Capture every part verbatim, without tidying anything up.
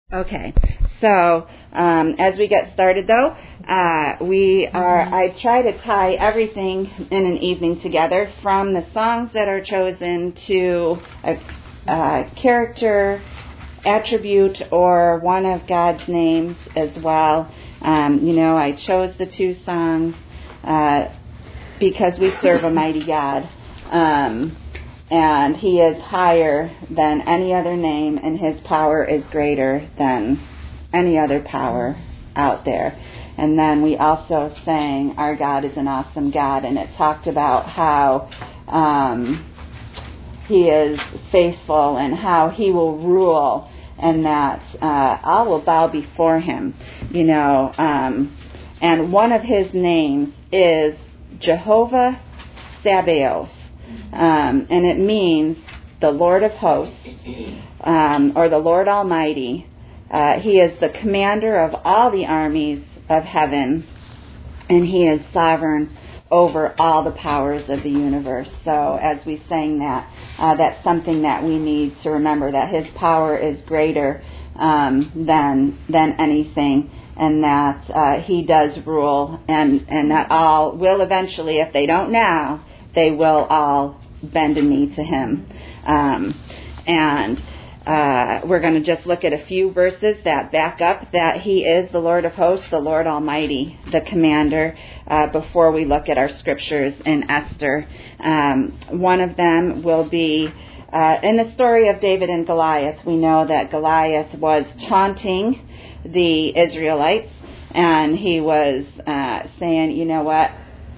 Okay, so um, as we get started, though, uh, we are. I try to tie everything in an evening together, from the songs that are chosen to a, a character, attribute, or one of God's names as well. Um, you know, I chose the two songs uh, because we serve a mighty God. Um, And he is higher than any other name, and his power is greater than any other power out there. And then we also sang, Our God is an Awesome God, and it talked about how um, he is faithful and how he will rule, and that uh, all will bow before him. You know, um, and one of his names is Jehovah Sabaoth. Um, and it means the Lord of hosts, um, or the Lord Almighty. Uh, he is the commander of all the armies of heaven, and he is sovereign over all the powers of the universe. So as we sang that, uh, that's something that we need to remember, that his power is greater um, than than anything, and that uh, he does rule, and, and that all will eventually, if they don't now, they will all bend a knee to him. Um, and uh, we're going to just look at a few verses that back up that he is the Lord of hosts, the Lord Almighty, the commander, uh, before we look at our scriptures in Esther. Um, one of them will be uh, in the story of David and Goliath. We know that Goliath was taunting the Israelites, and he was uh, saying, you know what,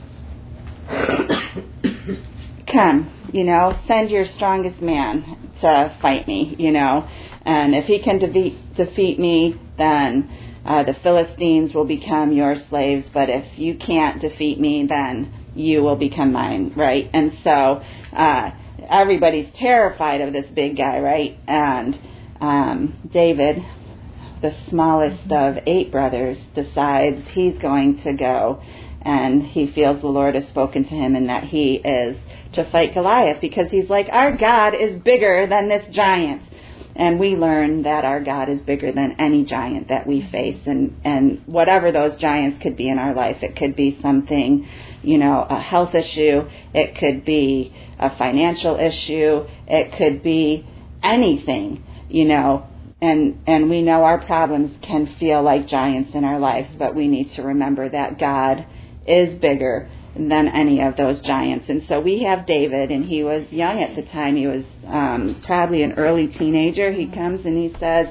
come, you know, send your strongest man to fight me, you know, and if he can defeat, defeat me, then uh, the Philistines will become your slaves, but if you can't defeat me, then you will become mine, right? And so uh, everybody's terrified of this big guy, right? And um, David, the smallest of eight brothers, decides he's going to go, and he feels the Lord has spoken to him and that he is to fight Goliath, because he's like, our God is bigger than this giant. And we learn that our God is bigger than any giant that we face, and, and whatever those giants could be in our life. It could be something, you know, a health issue. It could be a financial issue. It could be anything, you know. And and we know our problems can feel like giants in our lives, but we need to remember that God is bigger than any of those giants. And so we have David, and he was young at the time. He was um, probably an early teenager. He comes and he says,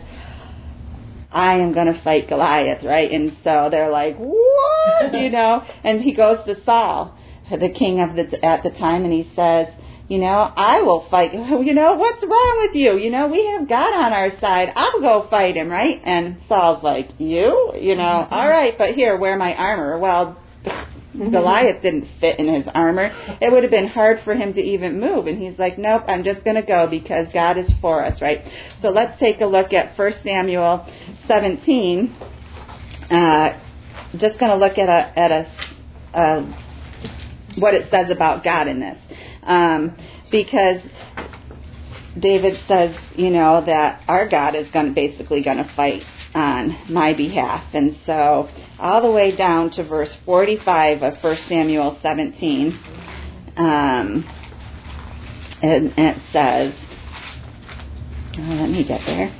I am going to fight Goliath, right? And so they're like, what? You know, and he goes to Saul, the king of the at the time, and he says, you know, I will fight. You know, what's wrong with you? You know, we have God on our side. I'll go fight him, right? And Saul's like, you? You know, all right, but here, wear my armor. Well, Goliath didn't fit in his armor. It would have been hard for him to even move. And he's like, nope, I'm just going to go because God is for us, right? So let's take a look at First Samuel seventeen. Uh, just going to look at a, at a, uh, what it says about God in this. Um, because David says, you know, that our God is going to basically going to fight on my behalf. And so all the way down to verse forty-five of First Samuel seventeen, um, and, and it says, oh, let me get there.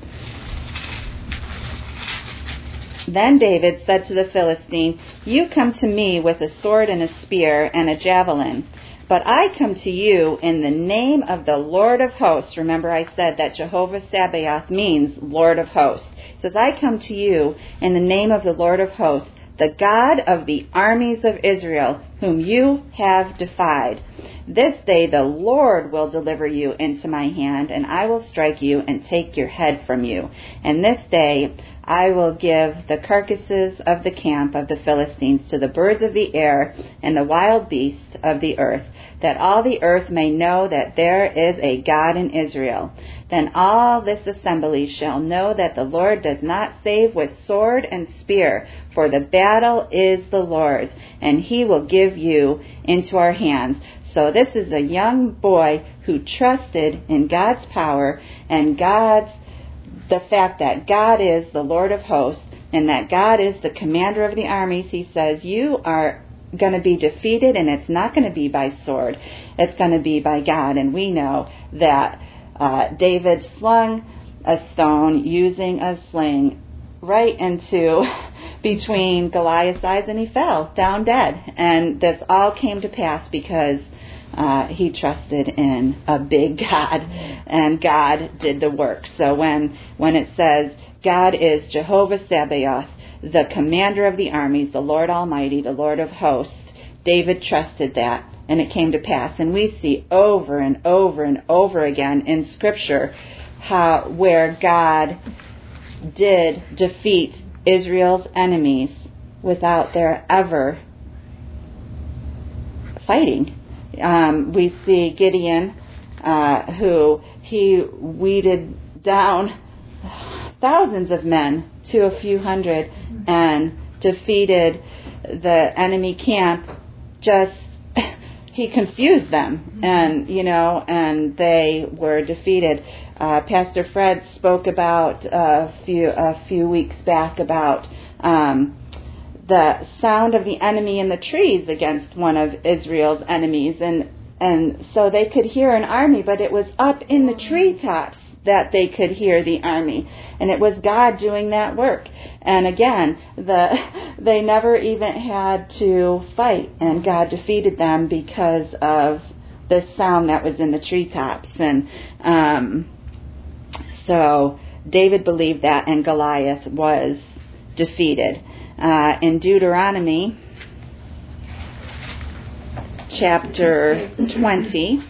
Then David said to the Philistine, you come to me with a sword and a spear and a javelin, but I come to you in the name of the Lord of hosts. Remember, I said that Jehovah Sabaoth means Lord of hosts. It says, I come to you in the name of the Lord of hosts, the God of the armies of Israel, whom you have defied. This day the Lord will deliver you into my hand, and I will strike you and take your head from you. And this day I will give the carcasses of the camp of the Philistines to the birds of the air and the wild beasts of the earth, that all the earth may know that there is a God in Israel. Then all this assembly shall know that the Lord does not save with sword and spear, for the battle is the Lord's, and he will give you into our hands. So this is a young boy who trusted in God's power and God's the fact that God is the Lord of hosts and that God is the commander of the armies, he says, you are going to be defeated, and it's not going to be by sword. It's going to be by God. And we know that uh, David slung a stone using a sling right into between Goliath's eyes, and he fell down dead. And this all came to pass because uh, he trusted in a big God, and God did the work. So when when it says God is Jehovah Sabaoth, the commander of the armies, the Lord Almighty, the Lord of hosts, David trusted that, and it came to pass. And we see over and over and over again in Scripture how where God did defeat Israel's enemies without their ever fighting. Um, we see Gideon, uh, who he weeded down thousands of men to a few hundred and defeated the enemy camp. Just he confused them, and you know, and they were defeated. Uh, Pastor Fred spoke about a few a few weeks back about um, the sound of the enemy in the trees against one of Israel's enemies, and and so they could hear an army, but it was up in the treetops that they could hear the army, and it was God doing that work. And again, the they never even had to fight, and God defeated them because of the sound that was in the treetops. And um, so David believed that, and Goliath was defeated. Uh, in Deuteronomy chapter twenty,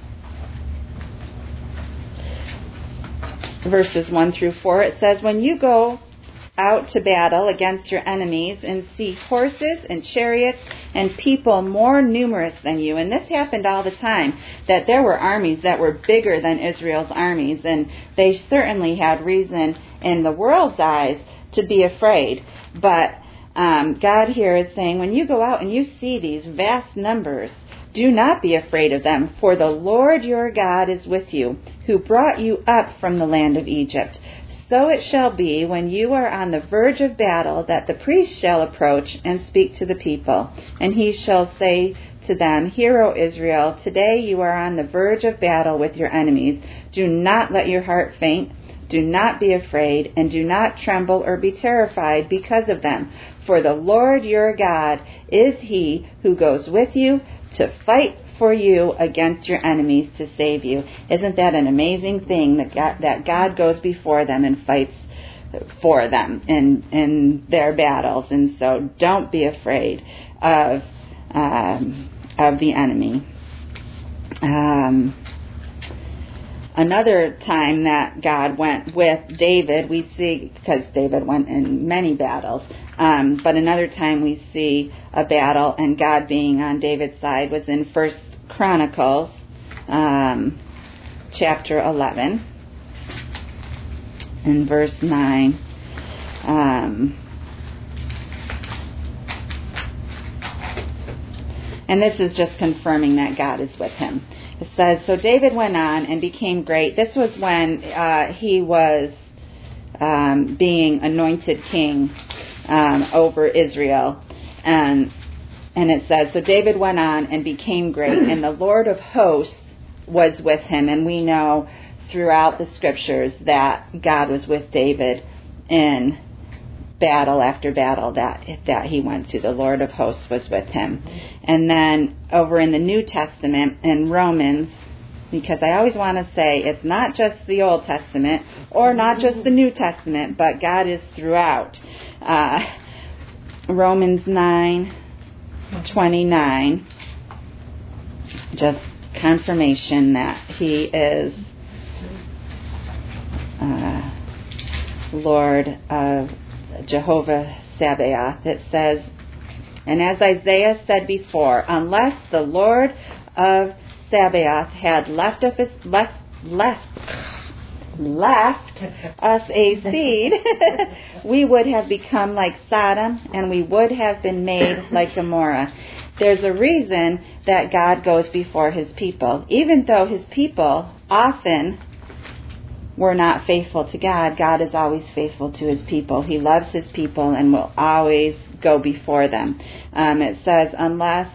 verses one through four, it says, when you go out to battle against your enemies and see horses and chariots and people more numerous than you, and this happened all the time, that there were armies that were bigger than Israel's armies, and they certainly had reason in the world's eyes to be afraid. But um, God here is saying, when you go out and you see these vast numbers, do not be afraid of them, for the Lord your God is with you, who brought you up from the land of Egypt. So it shall be, when you are on the verge of battle, that the priest shall approach and speak to the people. And he shall say to them, Hear, O Israel, today you are on the verge of battle with your enemies. Do not let your heart faint. Do not be afraid, and do not tremble or be terrified because of them. For the Lord your God is he who goes with you to fight for you against your enemies to save you. Isn't that an amazing thing, that God, that God goes before them and fights for them in, in their battles? And so don't be afraid of um, of the enemy. Um, another time that God went with David, we see, because David went in many battles, um, but another time we see a battle and God being on David's side was in First Chronicles um, chapter eleven in verse nine. Um, and this is just confirming that God is with him. It says, so David went on and became great. This was when uh, he was um, being anointed king um, over Israel. And and it says, so David went on and became great, and the Lord of hosts was with him. And we know throughout the scriptures that God was with David in battle after battle that that he went to. The Lord of hosts was with him. And then over in the New Testament, in Romans, because I always want to say it's not just the Old Testament or not just the New Testament, but God is throughout. Uh, Romans nine twenty-nine, just confirmation that he is uh, Lord of Jehovah Sabaoth. It says, and as Isaiah said before, unless the Lord of Sabaoth had left us left, left, left us a seed, we would have become like Sodom, and we would have been made like Gomorrah. There's a reason that God goes before his people, even though his people often we're not faithful to God, God is always faithful to his people. He loves his people and will always go before them. Um, it says, unless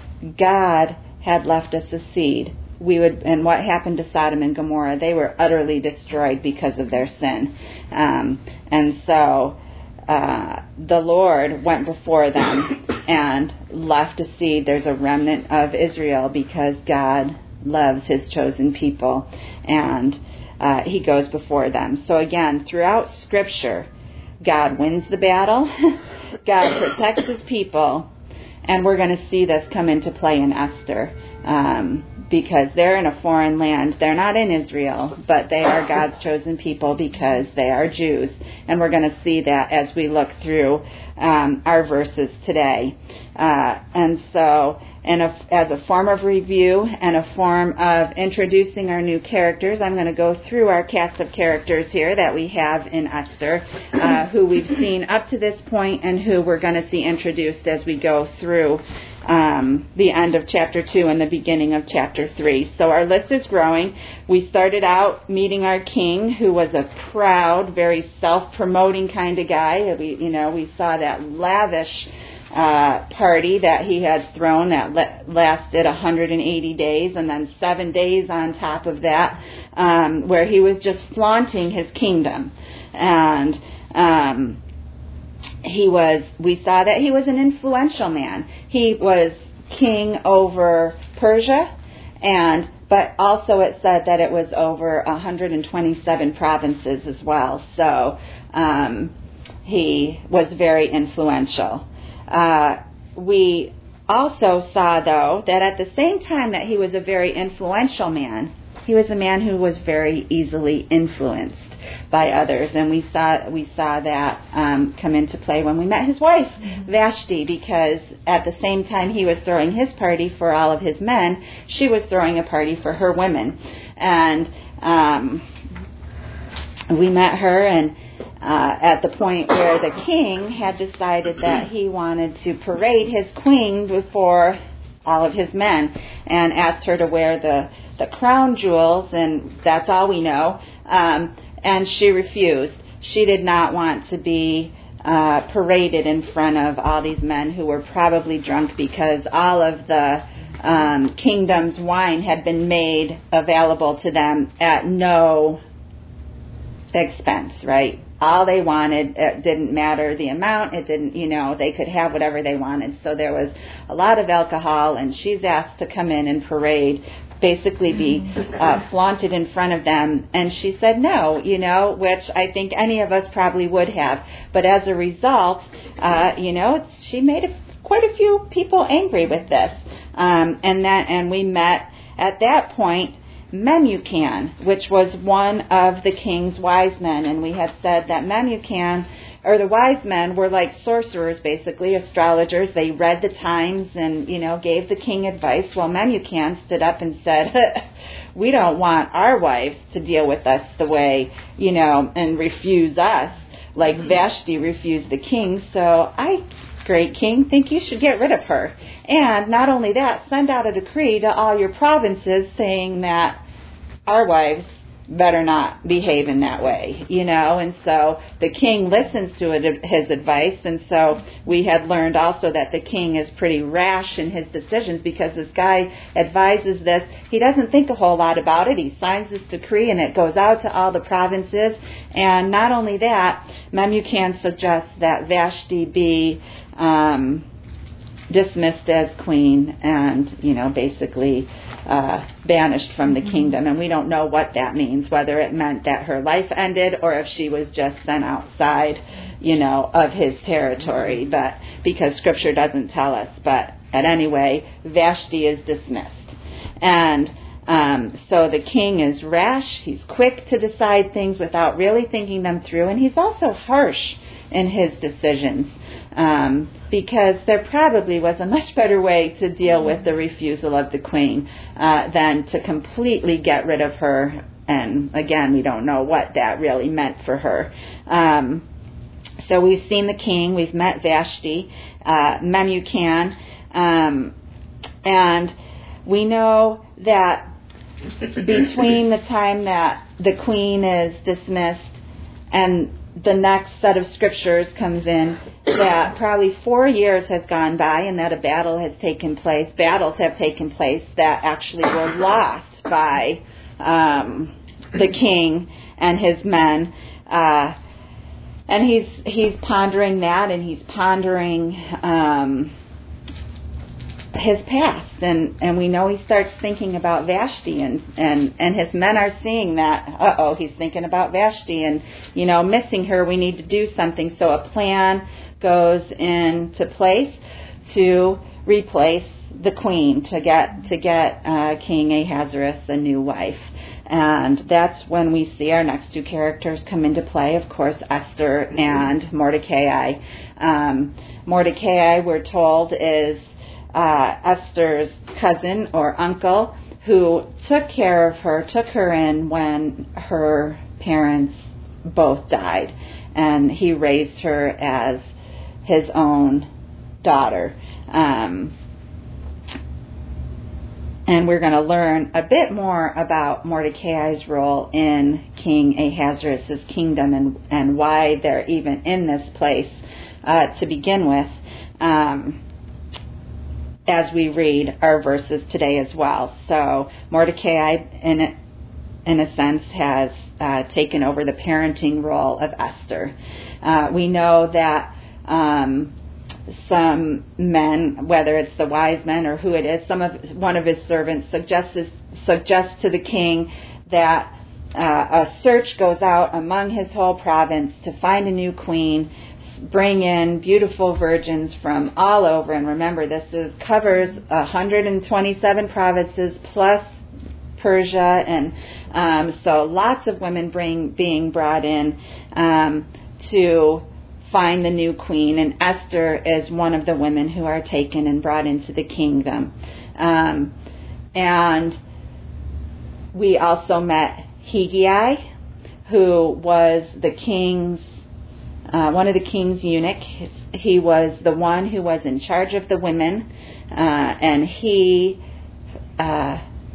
God had left us a seed, we would, and what happened to Sodom and Gomorrah, they were utterly destroyed because of their sin. Um, and so uh, the Lord went before them and left a seed. There's a remnant of Israel because God loves his chosen people, and uh, he goes before them. So again, throughout Scripture, God wins the battle, God protects his people, and we're going to see this come into play in Esther, um, because they're in a foreign land. They're not in Israel, but they are God's chosen people because they are Jews. And we're going to see that as we look through um, our verses today. Uh, and so, and a, as a form of review and a form of introducing our new characters, I'm going to go through our cast of characters here that we have in Esther, uh, who we've seen up to this point and who we're going to see introduced as we go through um, the end of chapter two and the beginning of chapter three. So our list is growing. We started out meeting our king, who was a proud, very self-promoting kind of guy. We, you know, we saw that lavish Uh, party that he had thrown that le- lasted one hundred eighty days, and then seven days on top of that, um, where he was just flaunting his kingdom. And um, he was, we saw that he was an influential man. He was king over Persia, and but also it said that it was over one hundred twenty-seven provinces as well. So um, he was very influential. Uh, we also saw, though, that at the same time that he was a very influential man, he was a man who was very easily influenced by others. And we saw we saw that um, come into play when we met his wife, Vashti, because at the same time he was throwing his party for all of his men, she was throwing a party for her women. And um, we met her, and Uh, at the point where the king had decided that he wanted to parade his queen before all of his men and asked her to wear the, the crown jewels, and that's all we know. Um, and she refused. She did not want to be uh, paraded in front of all these men who were probably drunk because all of the um, kingdom's wine had been made available to them at no expense, right? All they wanted, it didn't matter the amount, it didn't, you know, they could have whatever they wanted. So there was a lot of alcohol, and she's asked to come in and parade, basically be uh, flaunted in front of them. And she said no, you know, which I think any of us probably would have. But as a result, uh, you know, it's, she made a, quite a few people angry with this. Um, and that, and we met at that point Memucan, which was one of the king's wise men, and we had said that Memucan, or the wise men, were like sorcerers, basically, astrologers. They read the times and, you know, gave the king advice. Well, Memucan stood up and said, we don't want our wives to deal with us the way, you know, and refuse us, like Vashti refused the king, so I... great king, think you should get rid of her. And not only that, send out a decree to all your provinces saying that our wives better not behave in that way, you know. And so the king listens to it, his advice. And so we had learned also that the king is pretty rash in his decisions, because this guy advises this. He doesn't think a whole lot about it. He signs this decree and it goes out to all the provinces. And not only that, Memucan suggests that Vashti be um, dismissed as queen and, you know, basically uh, banished from the kingdom. And we don't know what that means, whether it meant that her life ended or if she was just sent outside, you know, of his territory. But because Scripture doesn't tell us. But at any way, Vashti is dismissed. And Um, so the king is rash. He's quick to decide things without really thinking them through. And he's also harsh in his decisions, um, because there probably was a much better way to deal with the refusal of the queen uh, than to completely get rid of her. And again, we don't know what that really meant for her. Um, so we've seen the king. We've met Vashti, uh, Memucan, um, and we know that between the time that the queen is dismissed and the next set of scriptures comes in, that probably four years has gone by and that a battle has taken place, battles have taken place that actually were lost by um, the king and his men. Uh, and he's he's pondering that, and he's pondering um, his past, and, and we know he starts thinking about Vashti, and, and, and his men are seeing that, uh-oh, he's thinking about Vashti, and, you know, missing her, we need to do something. So a plan goes into place to replace the queen, to get to get uh, King Ahasuerus a new wife. And that's when we see our next two characters come into play, of course, Esther and Mordecai. Um, Mordecai, we're told, is Uh, Esther's cousin or uncle, who took care of her, took her in when her parents both died, and he raised her as his own daughter. Um, and we're going to learn a bit more about Mordecai's role in King Ahasuerus' kingdom, and, and why they're even in this place uh, to begin with. Um, as we read our verses today as well. So Mordecai, in a, in a sense, has uh, taken over the parenting role of Esther. Uh, we know that um, some men, whether it's the wise men or who it is, some of one of his servants suggests suggests to the king that uh, a search goes out among his whole province to find a new queen, bring in beautiful virgins from all over. And remember, this is covers one hundred twenty-seven provinces plus Persia, and um, so lots of women bring, being brought in um, to find the new queen. And Esther is one of the women who are taken and brought into the kingdom. Um, and we also met Hegai, who was the king's Uh, one of the king's eunuchs. He was the one who was in charge of the women, uh, and he uh,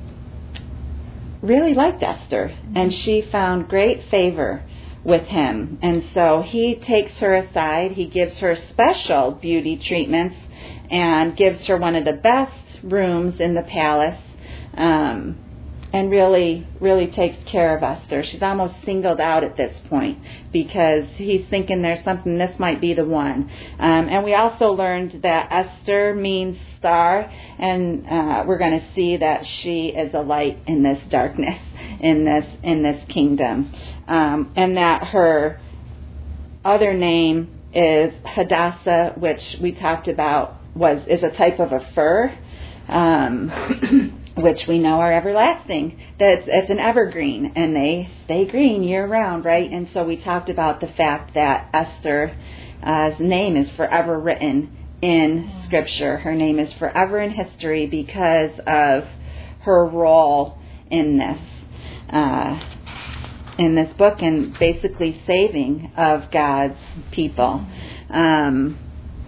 really liked Esther, and she found great favor with him. And so he takes her aside, he gives her special beauty treatments, and gives her one of the best rooms in the palace, um, and really, really takes care of Esther. She's almost singled out at this point because he's thinking there's something, this might be the one. Um, and we also learned that Esther means star, and uh, we're going to see that she is a light in this darkness, in this in this kingdom, um, and that her other name is Hadassah, which we talked about was is a type of a fir. Um, which we know are everlasting. That's it's an evergreen, and they stay green year round, right? And so we talked about the fact that Esther's name is forever written in Scripture. Her name is forever in history because of her role in this, uh, in this book, and basically saving of God's people. Um,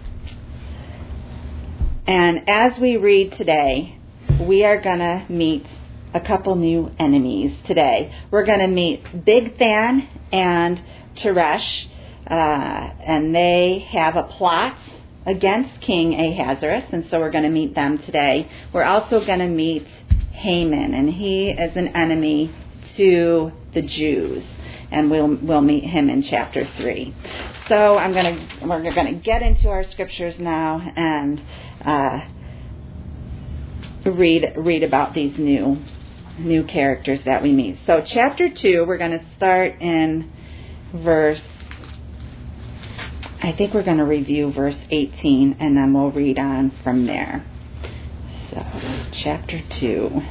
and as we read today, we are going to meet a couple new enemies today. We're going to meet Bigthan and Teresh, uh, and they have a plot against King Ahasuerus, and so we're going to meet them today. We're also going to meet Haman, and he is an enemy to the Jews, and we'll we'll meet him in chapter three. So I'm going to we're going to get into our scriptures now and uh, read read about these new new characters that we meet. So chapter two, we're going to start in verse, I think we're going to review verse eighteen, and then we'll read on from there. So chapter two.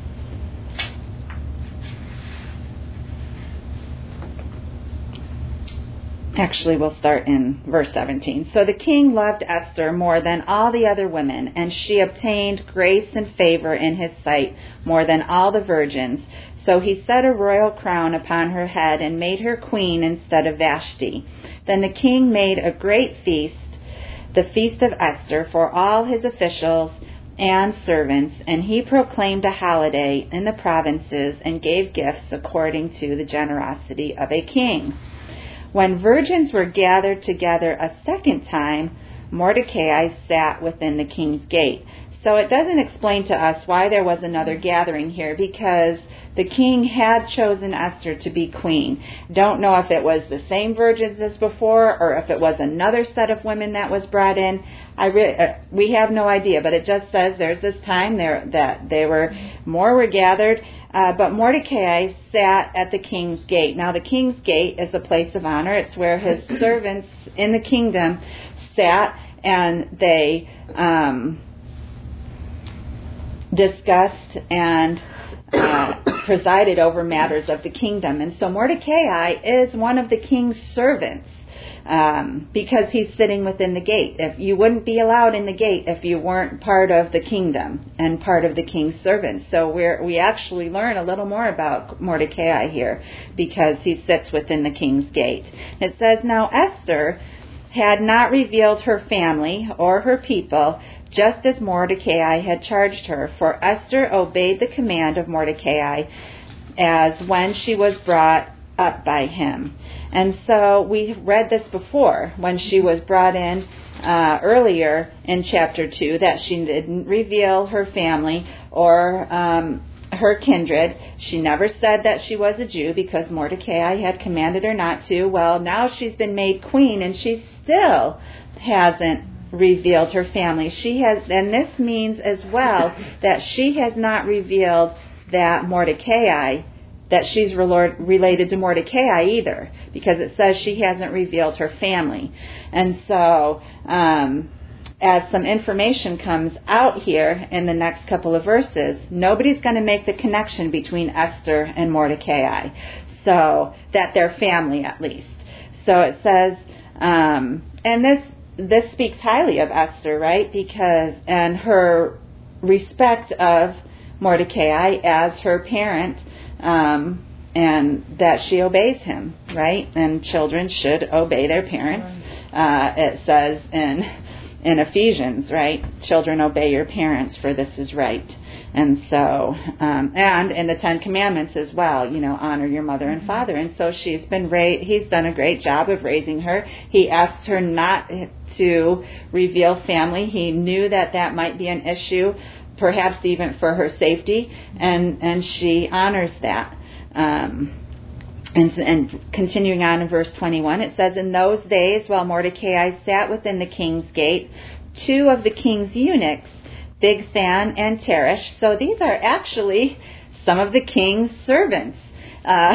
Actually, we'll start in verse seventeen. So the king loved Esther more than all the other women, and she obtained grace and favor in his sight more than all the virgins. So he set a royal crown upon her head and made her queen instead of Vashti. Then the king made a great feast, the feast of Esther, for all his officials and servants, and he proclaimed a holiday in the provinces and gave gifts according to the generosity of a king. When virgins were gathered together a second time, Mordecai sat within the king's gate. So it doesn't explain to us why there was another gathering here, because the king had chosen Esther to be queen. Don't know if it was the same virgins as before or if it was another set of women that was brought in. I re- uh, we have no idea, but it just says there's this time there that they were more were gathered. Uh, but Mordecai sat at the king's gate. Now the king's gate is a place of honor. It's where his servants in the kingdom sat, and they um, discussed and uh, presided over matters of the kingdom. And so Mordecai is one of the king's servants um, because he's sitting within the gate. If you wouldn't be allowed in the gate if you weren't part of the kingdom and part of the king's servants. So we're, we actually learn a little more about Mordecai here because he sits within the king's gate. It says, now Esther had not revealed her family or her people, just as Mordecai had charged her. For Esther obeyed the command of Mordecai as when she was brought up by him. And so we read this before when she was brought in uh, earlier in chapter two, that she didn't reveal her family or um, her kindred. She never said that she was a Jew because Mordecai had commanded her not to. Well, now she's been made queen and she still hasn't revealed her family. She has, and this means as well that she has not revealed that Mordecai, that she's related to Mordecai either, because it says she hasn't revealed her family. And so, um, as some information comes out here in the next couple of verses, nobody's going to make the connection between Esther and Mordecai, so that they're family at least. So it says, um, and this this speaks highly of Esther, right? Because and her respect of Mordecai as her parent, um, and that she obeys him, right? And children should obey their parents. Uh, it says in in Ephesians, right? Children, obey your parents, for this is right. And so, um, and in the Ten Commandments as well, you know, honor your mother and father. And so she's been ra- he's done a great job of raising her. He asked her not to reveal family. He knew that that might be an issue, perhaps even for her safety, and, and she honors that. Um, And, and continuing on in verse twenty-one, it says, in those days, while Mordecai sat within the king's gate, two of the king's eunuchs, Bigthan and Teresh, so these are actually some of the king's servants. Uh,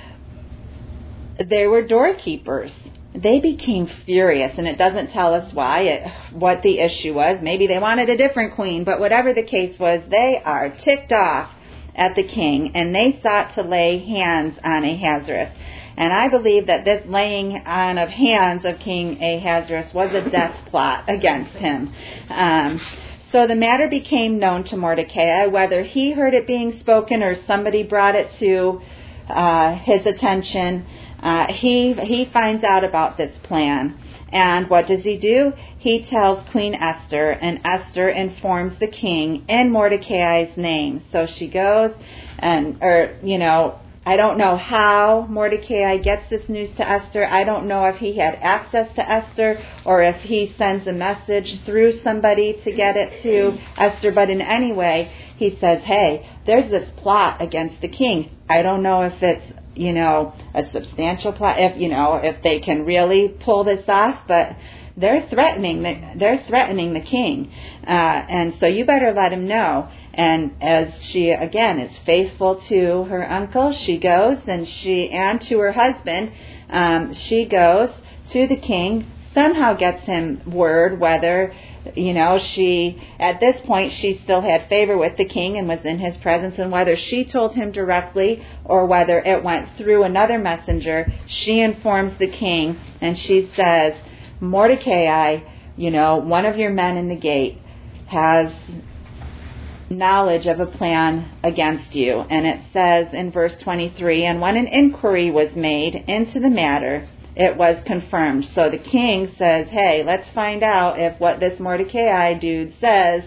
they were doorkeepers. They became furious, and it doesn't tell us why, it, what the issue was. Maybe they wanted a different queen, but whatever the case was, they are ticked off at the king, and they sought to lay hands on Ahasuerus. And I believe that this laying on of hands of King Ahasuerus was a death plot against him. Um, so the matter became known to Mordecai, whether he heard it being spoken or somebody brought it to uh, his attention. Uh, he he finds out about this plan. And what does he do? He tells Queen Esther, and Esther informs the king in Mordecai's name. So she goes, and, or, you know, I don't know how Mordecai gets this news to Esther. I don't know if he had access to Esther or if he sends a message through somebody to get it to Esther. But in any way, he says, hey, there's this plot against the king. I don't know if it's, you know, a substantial plot, if, you know, if they can really pull this off, but they're threatening the, they're threatening the king. Uh, and so you better let him know. And as she, again, is faithful to her uncle, she goes, and she, and to her husband, um, she goes to the king, somehow gets him word whether, you know, she, at this point, she still had favor with the king and was in his presence, and whether she told him directly or whether it went through another messenger, she informs the king, and she says, Mordecai, you know, one of your men in the gate has knowledge of a plan against you. And it says in verse twenty-three, and when an inquiry was made into the matter, it was confirmed. So the king says, hey, let's find out if what this Mordecai dude says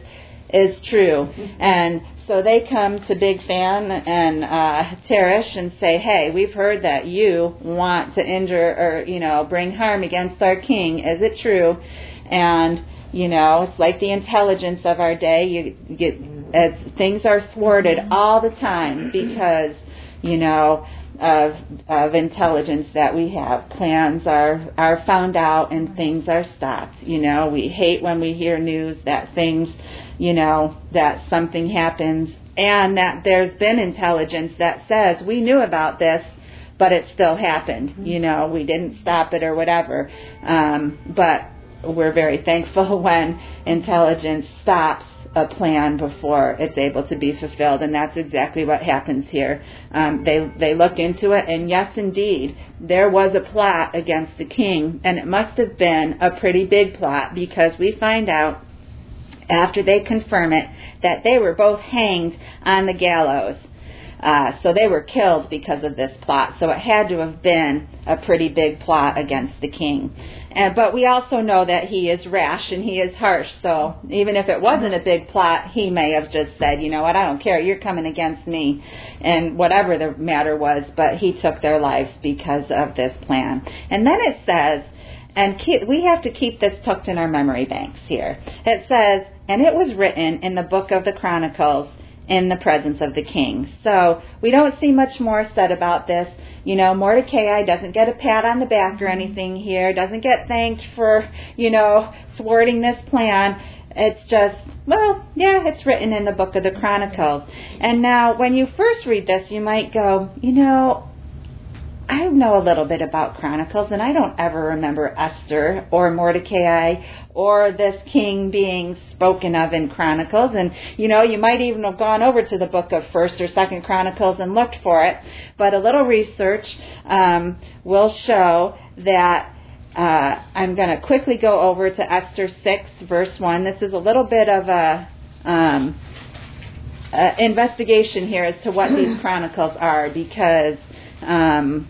is true. And so they come to Big Fan and uh, Teresh and say, hey, we've heard that you want to injure or, you know, bring harm against our king. Is it true? And, you know, it's like the intelligence of our day. You get, it's, things are thwarted all the time because, you know, of of intelligence that we have. Plans are, are found out and things are stopped. You know, we hate when we hear news that things, you know, that something happens and that there's been intelligence that says we knew about this, but it still happened. You know, we didn't stop it or whatever. Um, but we're very thankful when intelligence stops a plan before it's able to be fulfilled, and that's exactly what happens here. Um, they they looked into it, and yes, indeed, there was a plot against the king, and it must have been a pretty big plot because we find out after they confirm it that they were both hanged on the gallows. Uh, so they were killed because of this plot. So it had to have been a pretty big plot against the king. And, but we also know that he is rash and he is harsh. So even if it wasn't a big plot, he may have just said, you know what, I don't care. You're coming against me. And whatever the matter was, but he took their lives because of this plan. And then it says, and keep, we have to keep this tucked in our memory banks here. It says, and it was written in the book of the Chronicles in the presence of the king. So we don't see much more said about this. You know, Mordecai doesn't get a pat on the back or anything here, doesn't get thanked for, you know, thwarting this plan. It's just, well, yeah, it's written in the book of the Chronicles. And now when you first read this, you might go, you know, I know a little bit about Chronicles, and I don't ever remember Esther or Mordecai or this king being spoken of in Chronicles. And, you know, you might even have gone over to the book of First or Second Chronicles and looked for it. But a little research um, will show that uh, I'm going to quickly go over to Esther six, verse one. This is a little bit of a um, uh, investigation here as to what these Chronicles are, because Um,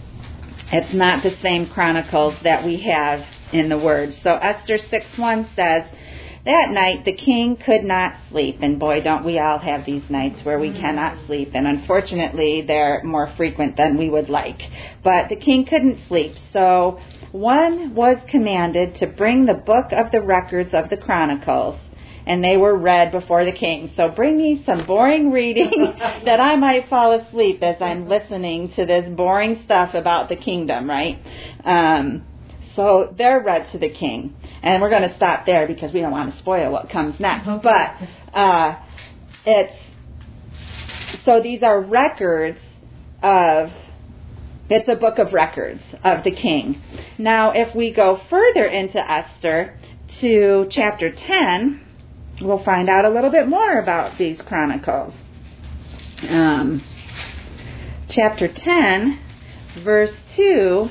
it's not the same Chronicles that we have in the Word. So Esther six one says, that night the king could not sleep. And boy, don't we all have these nights where we cannot sleep. And unfortunately, they're more frequent than we would like. But the king couldn't sleep. So one was commanded to bring the book of the records of the Chronicles, and they were read before the king. So bring me some boring reading that I might fall asleep as I'm listening to this boring stuff about the kingdom, right? Um, so they're read to the king. And we're going to stop there because we don't want to spoil what comes next. But uh, it's so these are records of, it's a book of records of the king. Now, if we go further into Esther to chapter ten, we'll find out a little bit more about these Chronicles. Um, chapter ten, verse two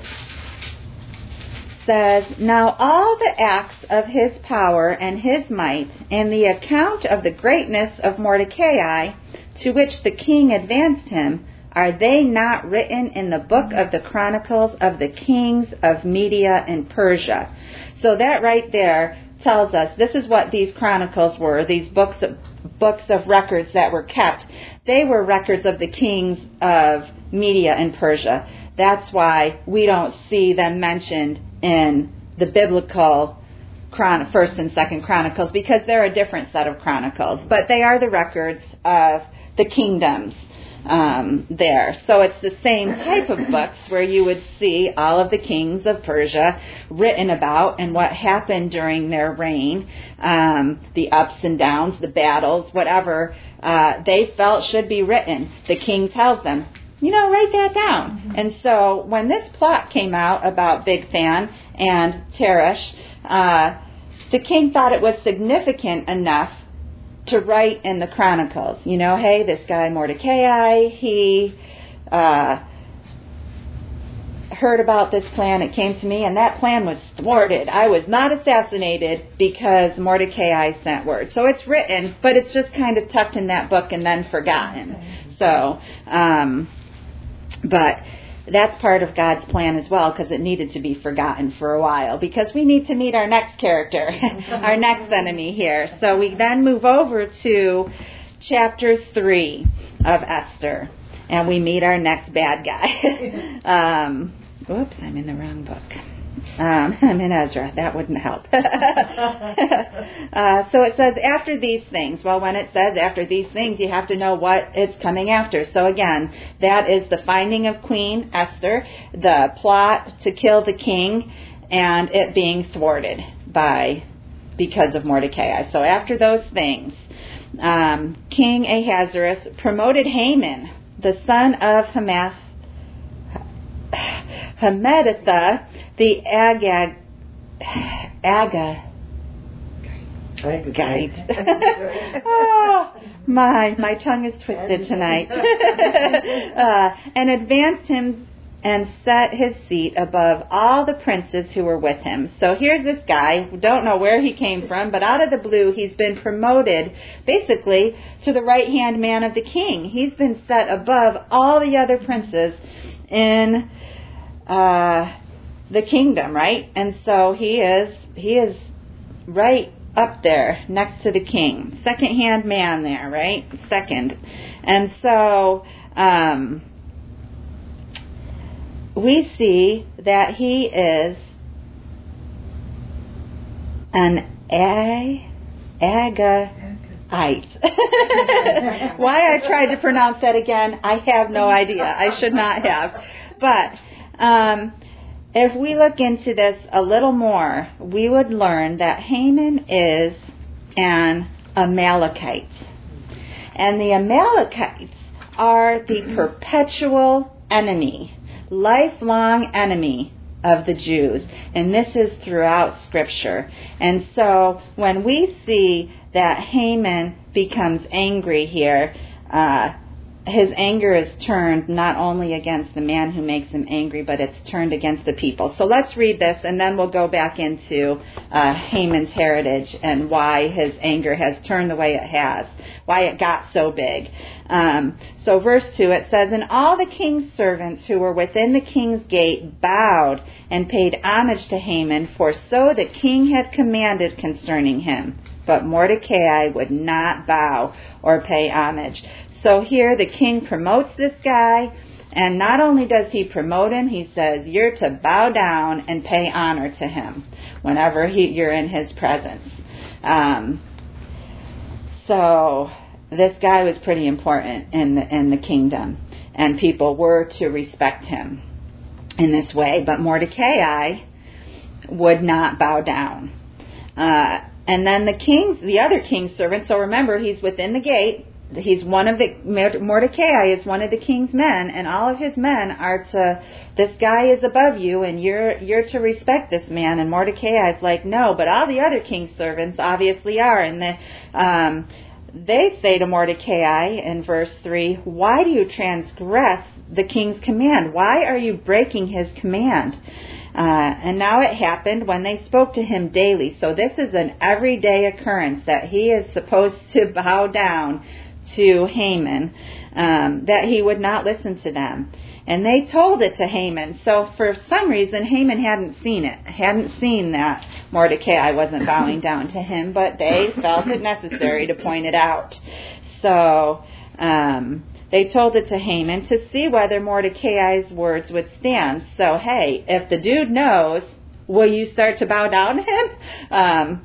says, now all the acts of his power and his might, and the account of the greatness of Mordecai, to which the king advanced him, are they not written in the book of the Chronicles of the kings of Media and Persia? So that right there tells us this is what these chronicles were, these books of, books of records that were kept. They were records of the kings of Media and Persia. That's why we don't see them mentioned in the biblical chron- First and Second Chronicles, because they're a different set of chronicles. But they are the records of the kingdoms Um, there. So it's the same type of books where you would see all of the kings of Persia written about and what happened during their reign, um, the ups and downs, the battles, whatever uh, they felt should be written. The king tells them, you know, write that down. Mm-hmm. And so when this plot came out about Big Fan and Teresh, uh, the king thought it was significant enough to write in the Chronicles, you know, hey, this guy Mordecai, he uh, heard about this plan, it came to me, and that plan was thwarted. I was not assassinated because Mordecai sent word. So it's written, but it's just kind of tucked in that book and then forgotten. So, um, but that's part of God's plan as well, because it needed to be forgotten for a while, because we need to meet our next character, our next enemy here. So we then move over to chapter three of Esther, and we meet our next bad guy. um, whoops, I'm in the wrong book. Um, I'm in Ezra. That wouldn't help. uh, so it says, after these things. Well, when it says after these things, you have to know what it's coming after. So again, that is the finding of Queen Esther, the plot to kill the king, and it being thwarted by because of Mordecai. So after those things, um, King Ahasuerus promoted Haman, the son of Hamath, Hammedatha, the Agag, Aga, Agagite. Oh, my, my tongue is twisted tonight. uh, and advanced him and set his seat above all the princes who were with him. So here's this guy, don't know where he came from, but out of the blue, he's been promoted basically to the right-hand man of the king. He's been set above all the other princes in uh, the kingdom, right? And so he is he is right up there next to the king, second-hand man there, right? Second. And so um, we see that he is an a Agagite. Why I tried to pronounce that again, I have no idea. I should not have. But um, if we look into this a little more, we would learn that Haman is an Amalekite. And the Amalekites are the perpetual enemy, lifelong enemy of the Jews. And this is throughout Scripture. And so when we see that Haman becomes angry here, uh, his anger is turned not only against the man who makes him angry, but it's turned against the people. So let's read this, and then we'll go back into uh, Haman's heritage and why his anger has turned the way it has, why it got so big. Um, so verse two, it says, "And all the king's servants who were within the king's gate bowed and paid homage to Haman, for so the king had commanded concerning him. But Mordecai would not bow or pay homage." So here the king promotes this guy, and not only does he promote him, he says you're to bow down and pay honor to him whenever he, you're in his presence. Um, so this guy was pretty important in the, in the kingdom, and people were to respect him in this way. But Mordecai would not bow down. Uh, and then the king's, the other king's servants, so remember, he's within the gate. He's one of the, Mordecai is one of the king's men, and all of his men are to, this guy is above you, and you're you're to respect this man. And Mordecai is like, no, but all the other king's servants obviously are. And the, um, they say to Mordecai in verse three, "Why do you transgress the king's command? Why are you breaking his command?" Uh, and now it happened when they spoke to him daily. So this is an everyday occurrence that he is supposed to bow down to Haman, um, that he would not listen to them. And they told it to Haman. So for some reason, Haman hadn't seen it, hadn't seen that Mordecai wasn't bowing down to him, but they felt it necessary to point it out. So um, they told it to Haman to see whether Mordecai's words would stand. So, hey, if the dude knows, will you start to bow down to him? Um,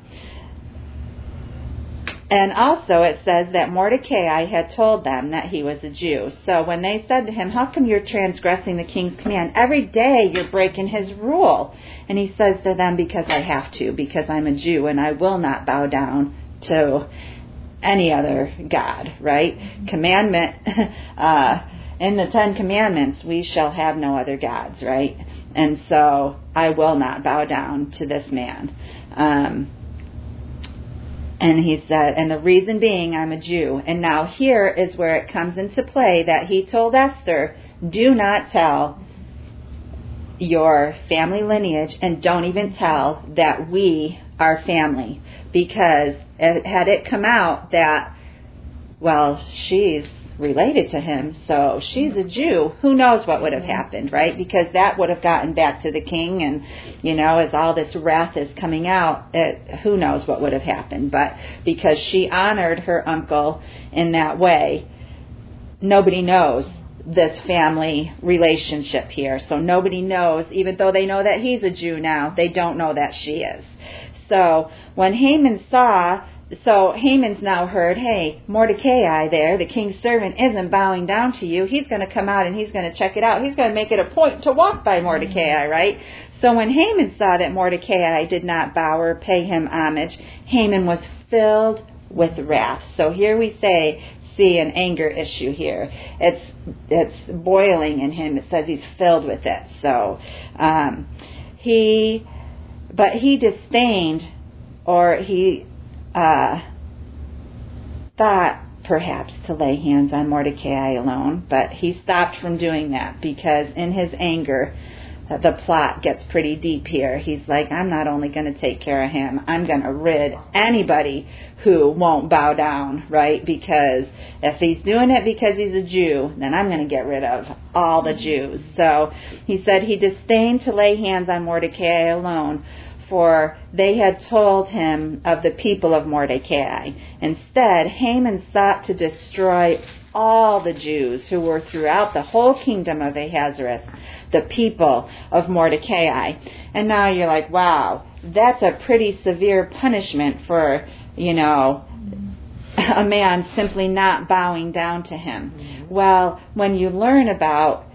And also it says that Mordecai had told them that he was a Jew. So when they said to him, "How come you're transgressing the king's command? Every day you're breaking his rule." And he says to them, "Because I have to, because I'm a Jew and I will not bow down to any other God," right? Commandment, uh, in the Ten Commandments, we shall have no other gods, right? And so I will not bow down to this man. Um, And he said, and the reason being, I'm a Jew. And now here is where it comes into play that he told Esther, do not tell your family lineage, and don't even tell that we are family. Because it, had it come out that, well, she's related to him, so she's a Jew. Who knows what would have happened, right? Because that would have gotten back to the king, and, you know, as all this wrath is coming out, it, who knows what would have happened. But because she honored her uncle in that way, nobody knows this family relationship here. So nobody knows, even though they know that he's a Jew now, they don't know that she is. So when Haman saw, so Haman's now heard, hey, Mordecai there, the king's servant, isn't bowing down to you. He's going to come out and he's going to check it out. He's going to make it a point to walk by Mordecai, right? So when Haman saw that Mordecai did not bow or pay him homage, Haman was filled with wrath. So here we say, see an anger issue here. It's it's boiling in him. It says he's filled with it. So um, he, but he disdained, or he uh, thought perhaps to lay hands on Mordecai alone, but he stopped from doing that because in his anger, the plot gets pretty deep here. He's like, I'm not only going to take care of him, I'm going to rid anybody who won't bow down, right? Because if he's doing it because he's a Jew, then I'm going to get rid of all the Jews. So he said he disdained to lay hands on Mordecai alone, for they had told him of the people of Mordecai. Instead, Haman sought to destroy all the Jews who were throughout the whole kingdom of Ahasuerus, the people of Mordecai. And now you're like, wow, that's a pretty severe punishment for, you know, a man simply not bowing down to him. Mm-hmm. Well, when you learn about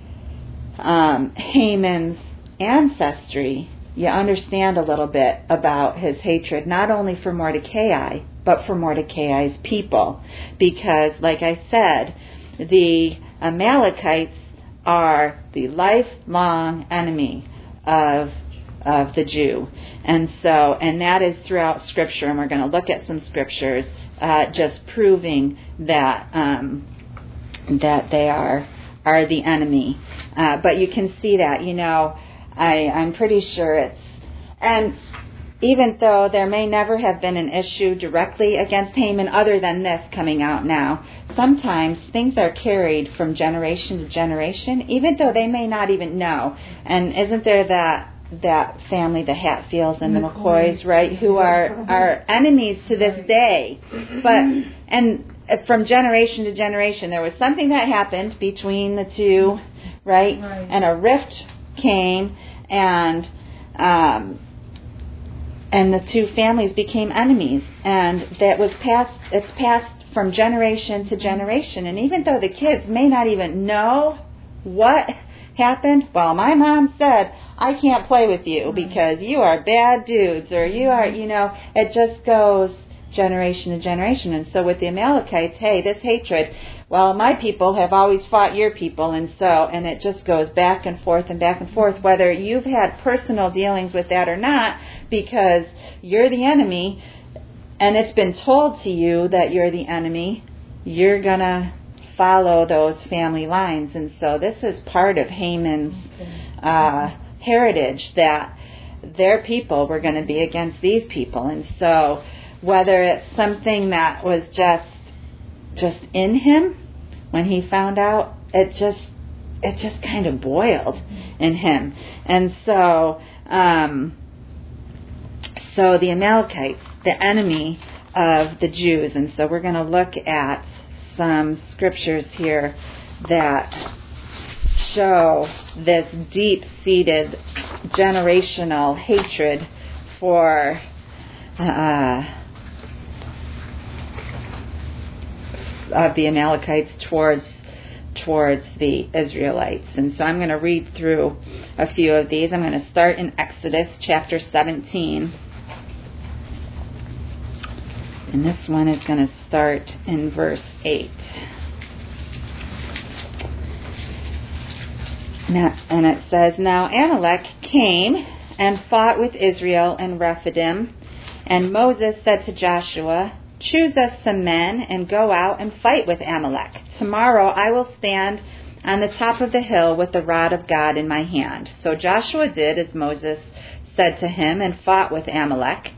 um, Haman's ancestry, you understand a little bit about his hatred, not only for Mordecai, but for Mordecai's people. Because, like I said, the Amalekites are the lifelong enemy of of the Jew. And so, and that is throughout Scripture, and we're going to look at some scriptures uh, just proving that um, that they are are the enemy. Uh, but you can see that, you know, I, I'm pretty sure it's, and even though there may never have been an issue directly against Haman other than this coming out now, sometimes things are carried from generation to generation, even though they may not even know. And isn't there that that family, the Hatfields and the McCoys, right, who are, are enemies to this day? But, and from generation to generation, there was something that happened between the two, right? right. And a rift came, and um, and the two families became enemies, and that was passed. It's passed from generation to generation, and even though the kids may not even know what happened, well, my mom said, I can't play with you because you are bad dudes, or you are, you know, it just goes generation to generation. And so with the Amalekites, hey, this hatred, well, my people have always fought your people, and so, and it just goes back and forth and back and forth, whether you've had personal dealings with that or not, because you're the enemy, and it's been told to you that you're the enemy, you're going to follow those family lines. And so this is part of Haman's uh, heritage, that their people were going to be against these people. And so whether it's something that was just just in him when he found out, it just it just kind of boiled in him. And so um, so the Amalekites, the enemy of the Jews. And so we're going to look at some scriptures here that show this deep-seated generational hatred for uh, of the Amalekites towards towards the Israelites. And so I'm going to read through a few of these. I'm going to start in Exodus chapter seventeen. And this one is going to start in verse eight. Now, and it says, Now Amalek came and fought with Israel in Rephidim, and Moses said to Joshua, Choose us some men and go out and fight with Amalek. Tomorrow I will stand on the top of the hill with the rod of God in my hand. So Joshua did as Moses said to him and fought with Amalek.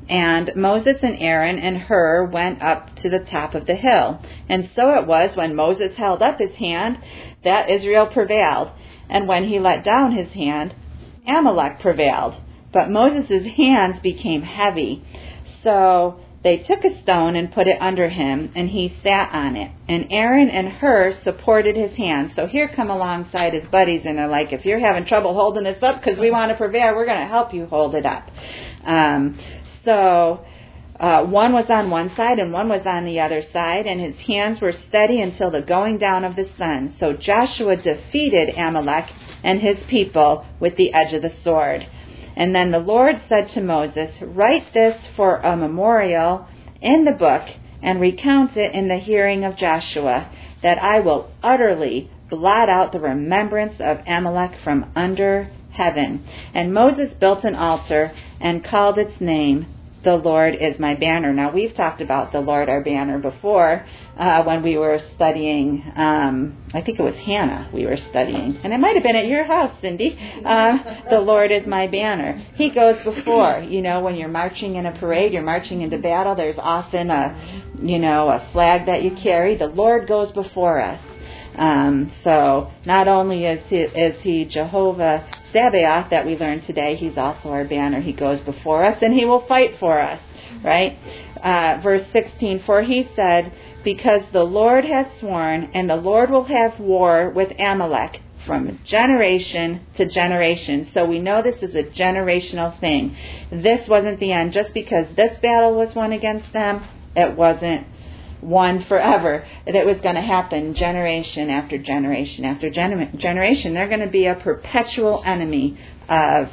And Moses and Aaron and Hur went up to the top of the hill. And so it was when Moses held up his hand that Israel prevailed. And when he let down his hand, Amalek prevailed. But Moses' hands became heavy. So they took a stone and put it under him, and he sat on it. And Aaron and Hur supported his hands. So here come alongside his buddies, and they're like, if you're having trouble holding this up because we want to prevail, we're going to help you hold it up. Um, so uh, one was on one side and one was on the other side, and his hands were steady until the going down of the sun. So Joshua defeated Amalek and his people with the edge of the sword. And then the Lord said to Moses, write this for a memorial in the book and recount it in the hearing of Joshua, that I will utterly blot out the remembrance of Amalek from under heaven. And Moses built an altar and called its name, The Lord is my banner. Now, we've talked about the Lord our banner before uh, when we were studying, um, I think it was Hannah we were studying. And it might have been at your house, Cindy. Uh, the Lord is my banner. He goes before. You know, when you're marching in a parade, you're marching into battle, there's often a, you know, a flag that you carry. The Lord goes before us. Um, so not only is he, is he Jehovah Sabaoth that we learned today, he's also our banner. He goes before us and he will fight for us, right? Uh, verse sixteen, for he said, because the Lord has sworn, and the Lord will have war with Amalek from generation to generation. So we know this is a generational thing. This wasn't the end. Just because this battle was won against them, it wasn't one forever. It was going to happen generation after generation after gener- generation. They're going to be a perpetual enemy of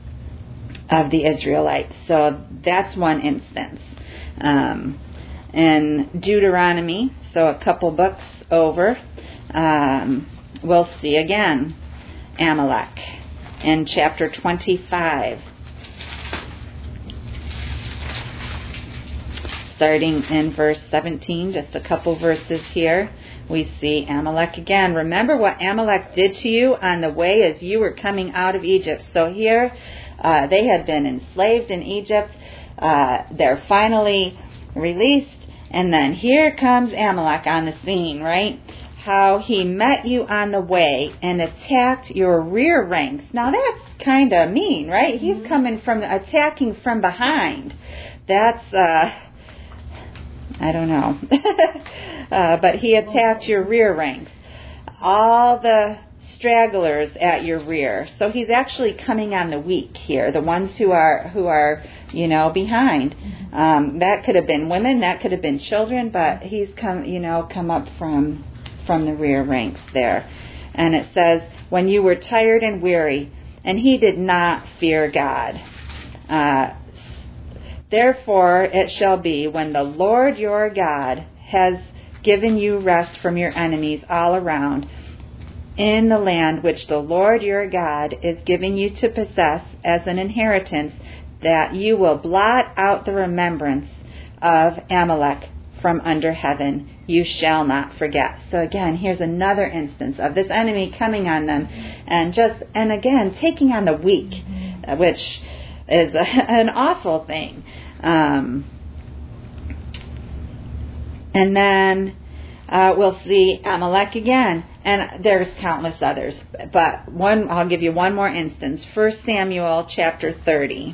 of the Israelites. So that's one instance. Um, in Deuteronomy, so a couple books over, um, we'll see again Amalek in chapter twenty-five. Starting in verse seventeen, just a couple verses here, we see Amalek again. Remember what Amalek did to you on the way as you were coming out of Egypt. So here, uh, they had been enslaved in Egypt. Uh, they're finally released. And then here comes Amalek on the scene, right? How he met you on the way and attacked your rear ranks. Now that's kind of mean, right? He's coming from, attacking from behind. That's, uh... I don't know. uh, but he attacked your rear ranks. All the stragglers at your rear. So he's actually coming on the weak here, the ones who are, who are, you know, behind. Um, that could have been women, that could have been children, but he's come, you know, come up from, from the rear ranks there. And it says, when you were tired and weary, and he did not fear God. Uh, Therefore it shall be, when the Lord your God has given you rest from your enemies all around, in the land which the Lord your God is giving you to possess as an inheritance, that you will blot out the remembrance of Amalek from under heaven. You shall not forget. So again, here's another instance of this enemy coming on them, and just, and again, taking on the weak, which is a, an awful thing. Um, and then uh, we'll see Amalek again. And there's countless others. But one, I'll give you one more instance. First Samuel chapter thirty.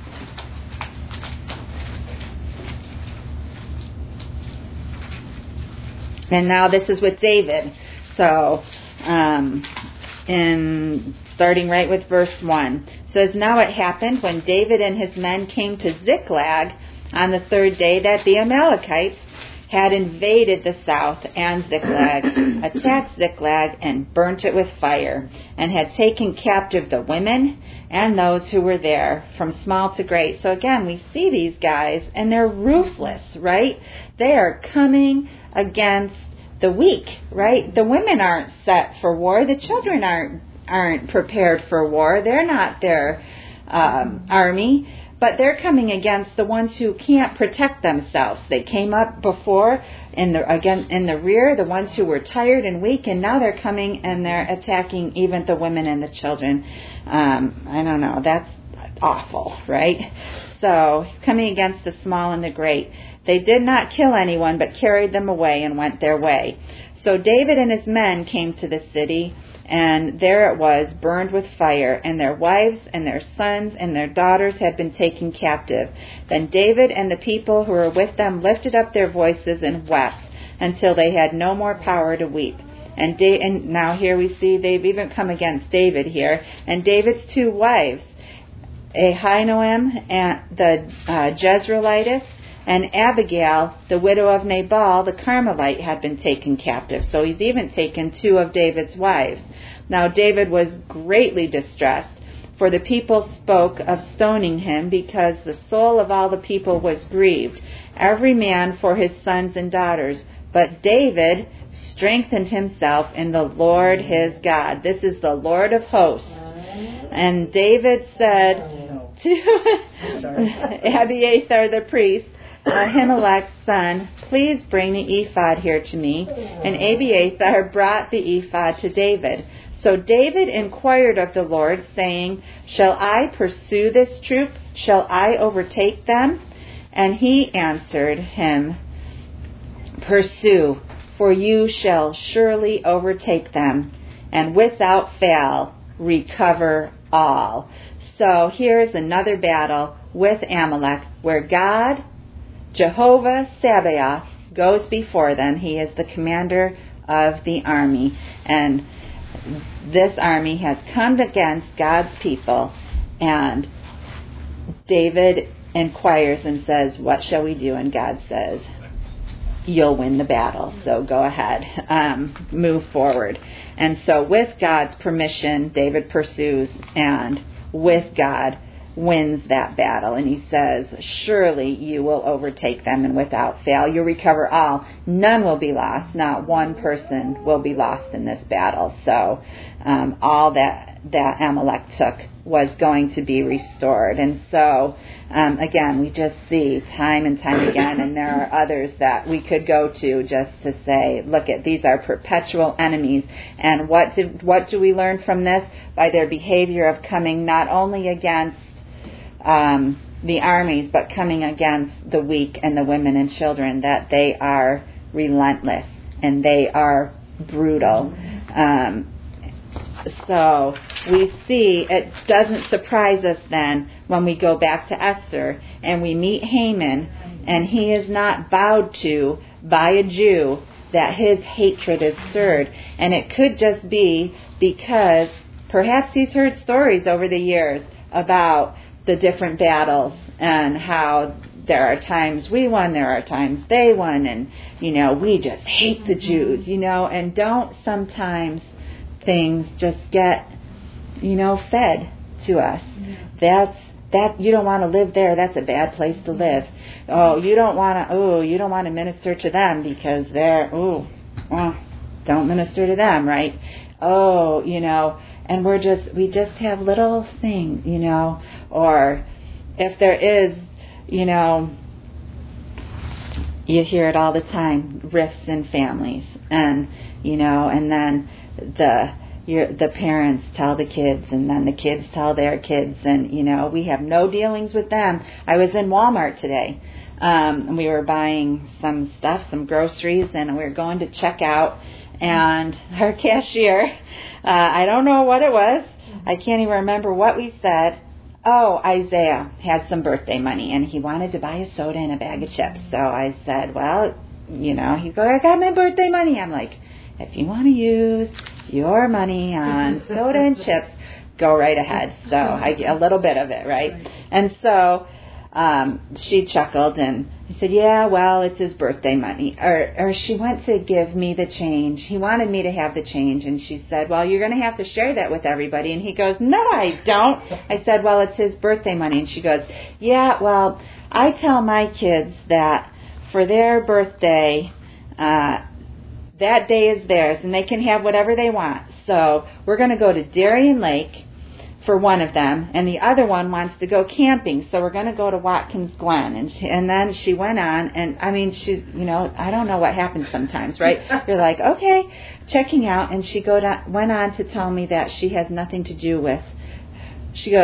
And now this is with David. So, um, in starting right with verse one. It says, now it happened when David and his men came to Ziklag on the third day that the Amalekites had invaded the south, and Ziklag, attacked Ziklag and burnt it with fire, and had taken captive the women and those who were there, from small to great. So again, we see these guys, and they're ruthless, right? They are coming against the weak, right? The women aren't set for war. The children aren't aren't prepared for war. They're not their um, army, but they're coming against the ones who can't protect themselves. They came up before in the again in the rear, the ones who were tired and weak, and now they're coming and they're attacking even the women and the children. Um, I don't know. That's awful, right? So he's coming against the small and the great. They did not kill anyone, but carried them away and went their way. So David and his men came to the city, and there it was, burned with fire, and their wives and their sons and their daughters had been taken captive. Then David and the people who were with them lifted up their voices and wept until they had no more power to weep. And, da- and now here we see they've even come against David here. And David's two wives, Ahinoam, and the uh, Jezreelitess, and Abigail, the widow of Nabal, the Carmelite, had been taken captive. So he's even taken two of David's wives. Now David was greatly distressed, for the people spoke of stoning him, because the soul of all the people was grieved, every man for his sons and daughters. But David strengthened himself in the Lord his God. This is the Lord of hosts. And David said to Abiathar the priest, Ahimelech's son, please bring the ephod here to me. And Abiathar brought the ephod to David. So David inquired of the Lord, saying, shall I pursue this troop? Shall I overtake them? And he answered him, pursue, for you shall surely overtake them, and without fail recover all. So here's another battle with Amalek, where God, Jehovah Sabaoth, goes before them. He is the commander of the army, and this army has come against God's people, and David inquires and says, what shall we do? And God says, you'll win the battle, so go ahead, um, move forward. And so with God's permission, David pursues, and with God wins that battle. And he says, surely you will overtake them, and without fail you'll recover all. None will be lost. Not one person will be lost in this battle. So um, all that that Amalek took was going to be restored. And so um, again, we just see time and time again, and there are others that we could go to just to say, look at, these are perpetual enemies. And what did what do we learn from this? By their behavior of coming not only against um, the armies, but coming against the weak and the women and children, that they are relentless and they are brutal. Um, So we see, it doesn't surprise us then when we go back to Esther and we meet Haman, and he is not bowed to by a Jew, that his hatred is stirred. And it could just be because perhaps he's heard stories over the years about the different battles and how there are times we won, there are times they won, and, you know, we just hate the Jews, you know, and don't sometimes things just get, you know, fed to us. That's that you don't want to live there. That's a bad place to live. Oh, you don't want to. Oh, you don't want to minister to them because they're. Oh, well, don't minister to them, right? Oh, you know, and we're just we just have little things, you know, or if there is, you know, you hear it all the time, rifts in families, and you know, and then the your, the parents tell the kids, and then the kids tell their kids, and you know, we have no dealings with them. I was in Walmart today, um, and we were buying some stuff, some groceries, and we were going to check out, and our cashier, uh, I don't know what it was, I can't even remember what we said. Oh, Isaiah had some birthday money, and he wanted to buy a soda and a bag of chips. So I said, well, you know, he goes, I got my birthday money. I'm like, if you want to use your money on soda and chips, go right ahead. So I get a little bit of it, right? And so um, she chuckled, and I said, yeah, well, it's his birthday money. Or, or she went to give me the change. He wanted me to have the change, and she said, well, you're going to have to share that with everybody. And he goes, no, I don't. I said, well, it's his birthday money. And she goes, yeah, well, I tell my kids that for their birthday, uh, that day is theirs, and they can have whatever they want. So we're going to go to Darien Lake for one of them, and the other one wants to go camping, so we're going to go to Watkins Glen. And she, and then she went on, and I mean, she's, you know, I don't know what happens sometimes, right? You're like, okay, checking out, and she go to, went on to tell me that she has nothing to do with, she goes,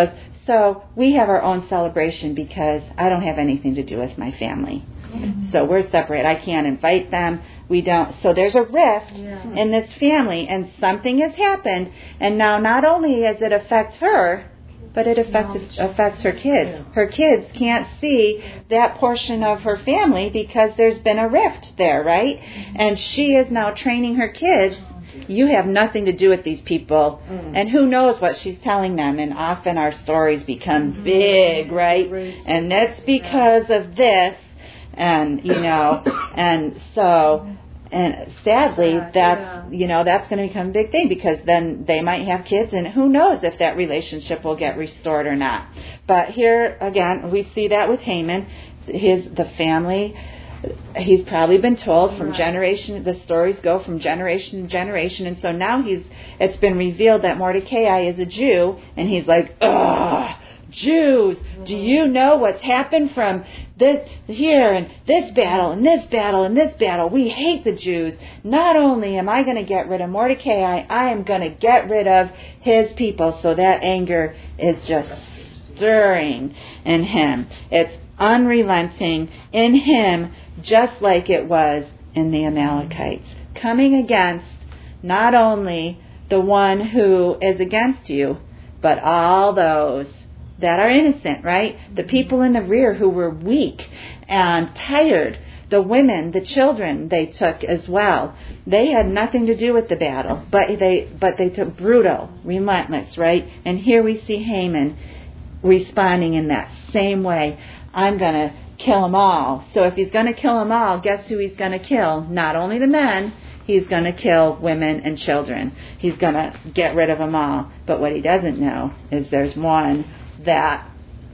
so we have our own celebration because I don't have anything to do with my family. Mm-hmm. So we're separate. I can't invite them. We don't. So there's a rift yeah. in this family, and something has happened. And now not only does it affect her, but it affects no, affects her kids. Her kids can't see that portion of her family because there's been a rift there, right? And she is now training her kids. You have nothing to do with these people. Mm. And who knows what she's telling them. And often our stories become mm-hmm. big, right? And that's because of this. And, you know, and so... And sadly, that's, yeah. you know, that's going to become a big thing because then they might have kids and who knows if that relationship will get restored or not. But here, again, we see that with Haman. His, the family, he's probably been told from right. generation, the stories go from generation to generation. And so now he's, it's been revealed that Mordecai is a Jew and he's like, ugh. Jews, do you know what's happened from this here and this battle and this battle and this battle? We hate the Jews. Not only am I going to get rid of Mordecai, I am going to get rid of his people. So that anger is just stirring in him. It's unrelenting in him, just like it was in the Amalekites. Coming against not only the one who is against you, but all those that are innocent, right? The people in the rear who were weak and tired. The women, the children they took as well. They had nothing to do with the battle, but they but they took brutal, relentless, right? And here we see Haman responding in that same way. I'm going to kill them all. So if he's going to kill them all, guess who he's going to kill? Not only the men, he's going to kill women and children. He's going to get rid of them all. But what he doesn't know is there's one that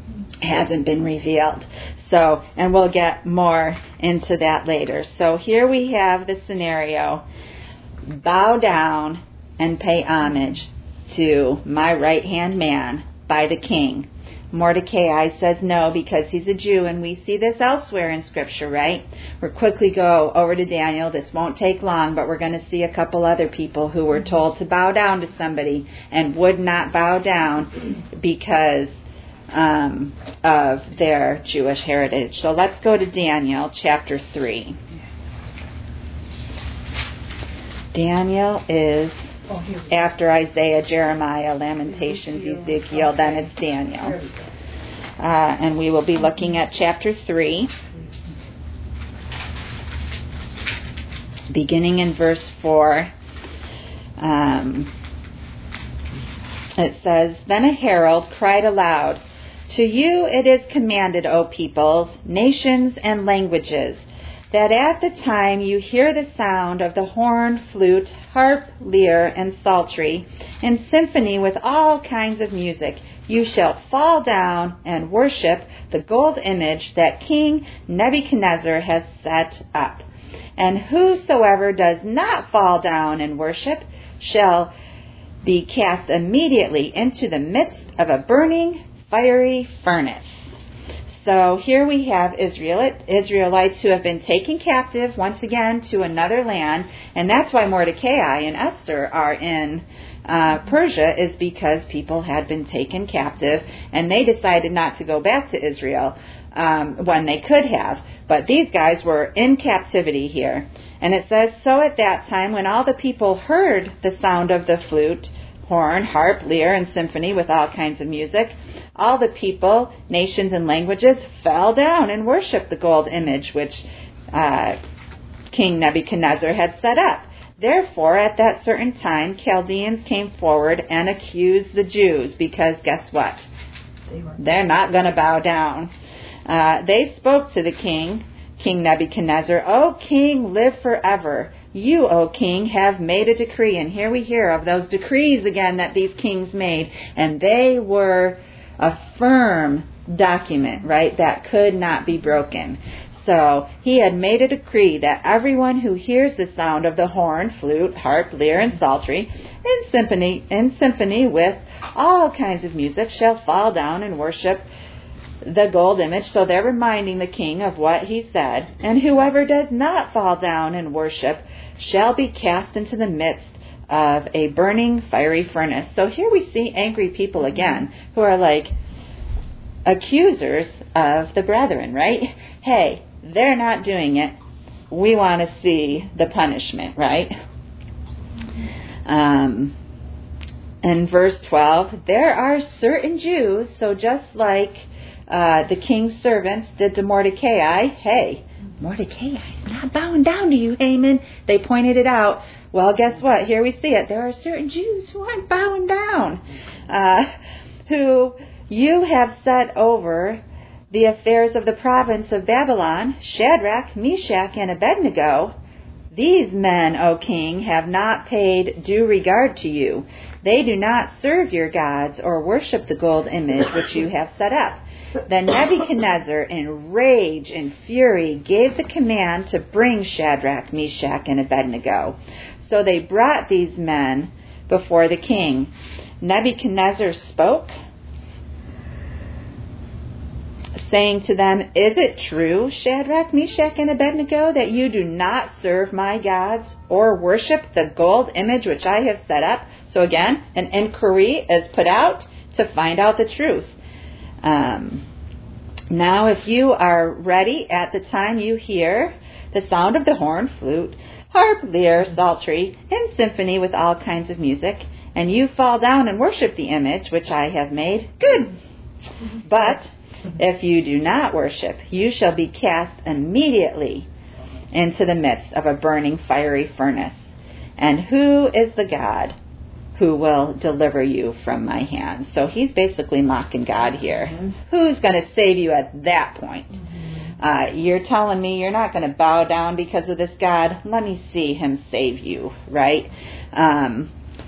hasn't been revealed. So, and we'll get more into that later. So here we have the scenario. Bow down and pay homage to my right-hand man by the king. Mordecai says no because he's a Jew, and we see this elsewhere in Scripture, right? We'll quickly go over to Daniel. This won't take long, but we're going to see a couple other people who were told to bow down to somebody and would not bow down because um, of their Jewish heritage. So let's go to Daniel chapter three. Daniel is after Isaiah, Jeremiah, Lamentations, Ezekiel, then it's Daniel. Uh, and we will be looking at chapter three, beginning in verse four. Um, it says, Then a herald cried aloud, To you it is commanded, O peoples, nations, and languages, that at the time you hear the sound of the horn, flute, harp, lyre, and psaltery, and symphony with all kinds of music, you shall fall down and worship the gold image that King Nebuchadnezzar has set up. And whosoever does not fall down and worship shall be cast immediately into the midst of a burning, fiery furnace. So here we have Israelite, Israelites who have been taken captive once again to another land, and that's why Mordecai and Esther are in uh, Persia, is because people had been taken captive, and they decided not to go back to Israel um, when they could have. But these guys were in captivity here. And it says, So at that time, when all the people heard the sound of the flute, horn, harp, lyre, and symphony with all kinds of music, all the people, nations, and languages fell down and worshipped the gold image which uh, King Nebuchadnezzar had set up. Therefore, at that certain time, Chaldeans came forward and accused the Jews, because guess what? They're not going to bow down. Uh, they spoke to the king, King Nebuchadnezzar, O king, live forever. You, O king, have made a decree. And here we hear of those decrees again that these kings made. And they were a firm document, right, that could not be broken. So he had made a decree that everyone who hears the sound of the horn, flute, harp, lyre, and psaltery, in symphony, in symphony with all kinds of music, shall fall down and worship the gold image. So they're reminding the king of what he said. And whoever does not fall down and worship shall be cast into the midst of a burning fiery furnace. So here we see angry people again who are like, accusers of the brethren, right? Hey, they're not doing it. We want to see the punishment, right? Um, in verse twelve, there are certain Jews, so just like uh, the king's servants did to Mordecai, hey, Mordecai is not bowing down to you, Haman. They pointed it out. Well, guess what? Here we see it. There are certain Jews who aren't bowing down, uh, who you have set over the affairs of the province of Babylon, Shadrach, Meshach, and Abednego. These men, O king, have not paid due regard to you. They do not serve your gods or worship the gold image which you have set up. Then Nebuchadnezzar, in rage and fury, gave the command to bring Shadrach, Meshach, and Abednego. So they brought these men before the king. Nebuchadnezzar spoke, saying to them, is it true, Shadrach, Meshach, and Abednego, that you do not serve my gods or worship the gold image which I have set up? So again, an inquiry is put out to find out the truth. Um, now, if you are ready at the time you hear the sound of the horn, flute, harp, lyre, psaltery, and symphony with all kinds of music, and you fall down and worship the image which I have made, good. But if you do not worship, you shall be cast immediately into the midst of a burning fiery furnace. And who is the God who will deliver you from my hands? So he's basically mocking God here. Mm-hmm. Who's going to save you at that point? Mm-hmm. Uh, you're telling me you're not going to bow down because of this God? Let me see him save you, right? Um,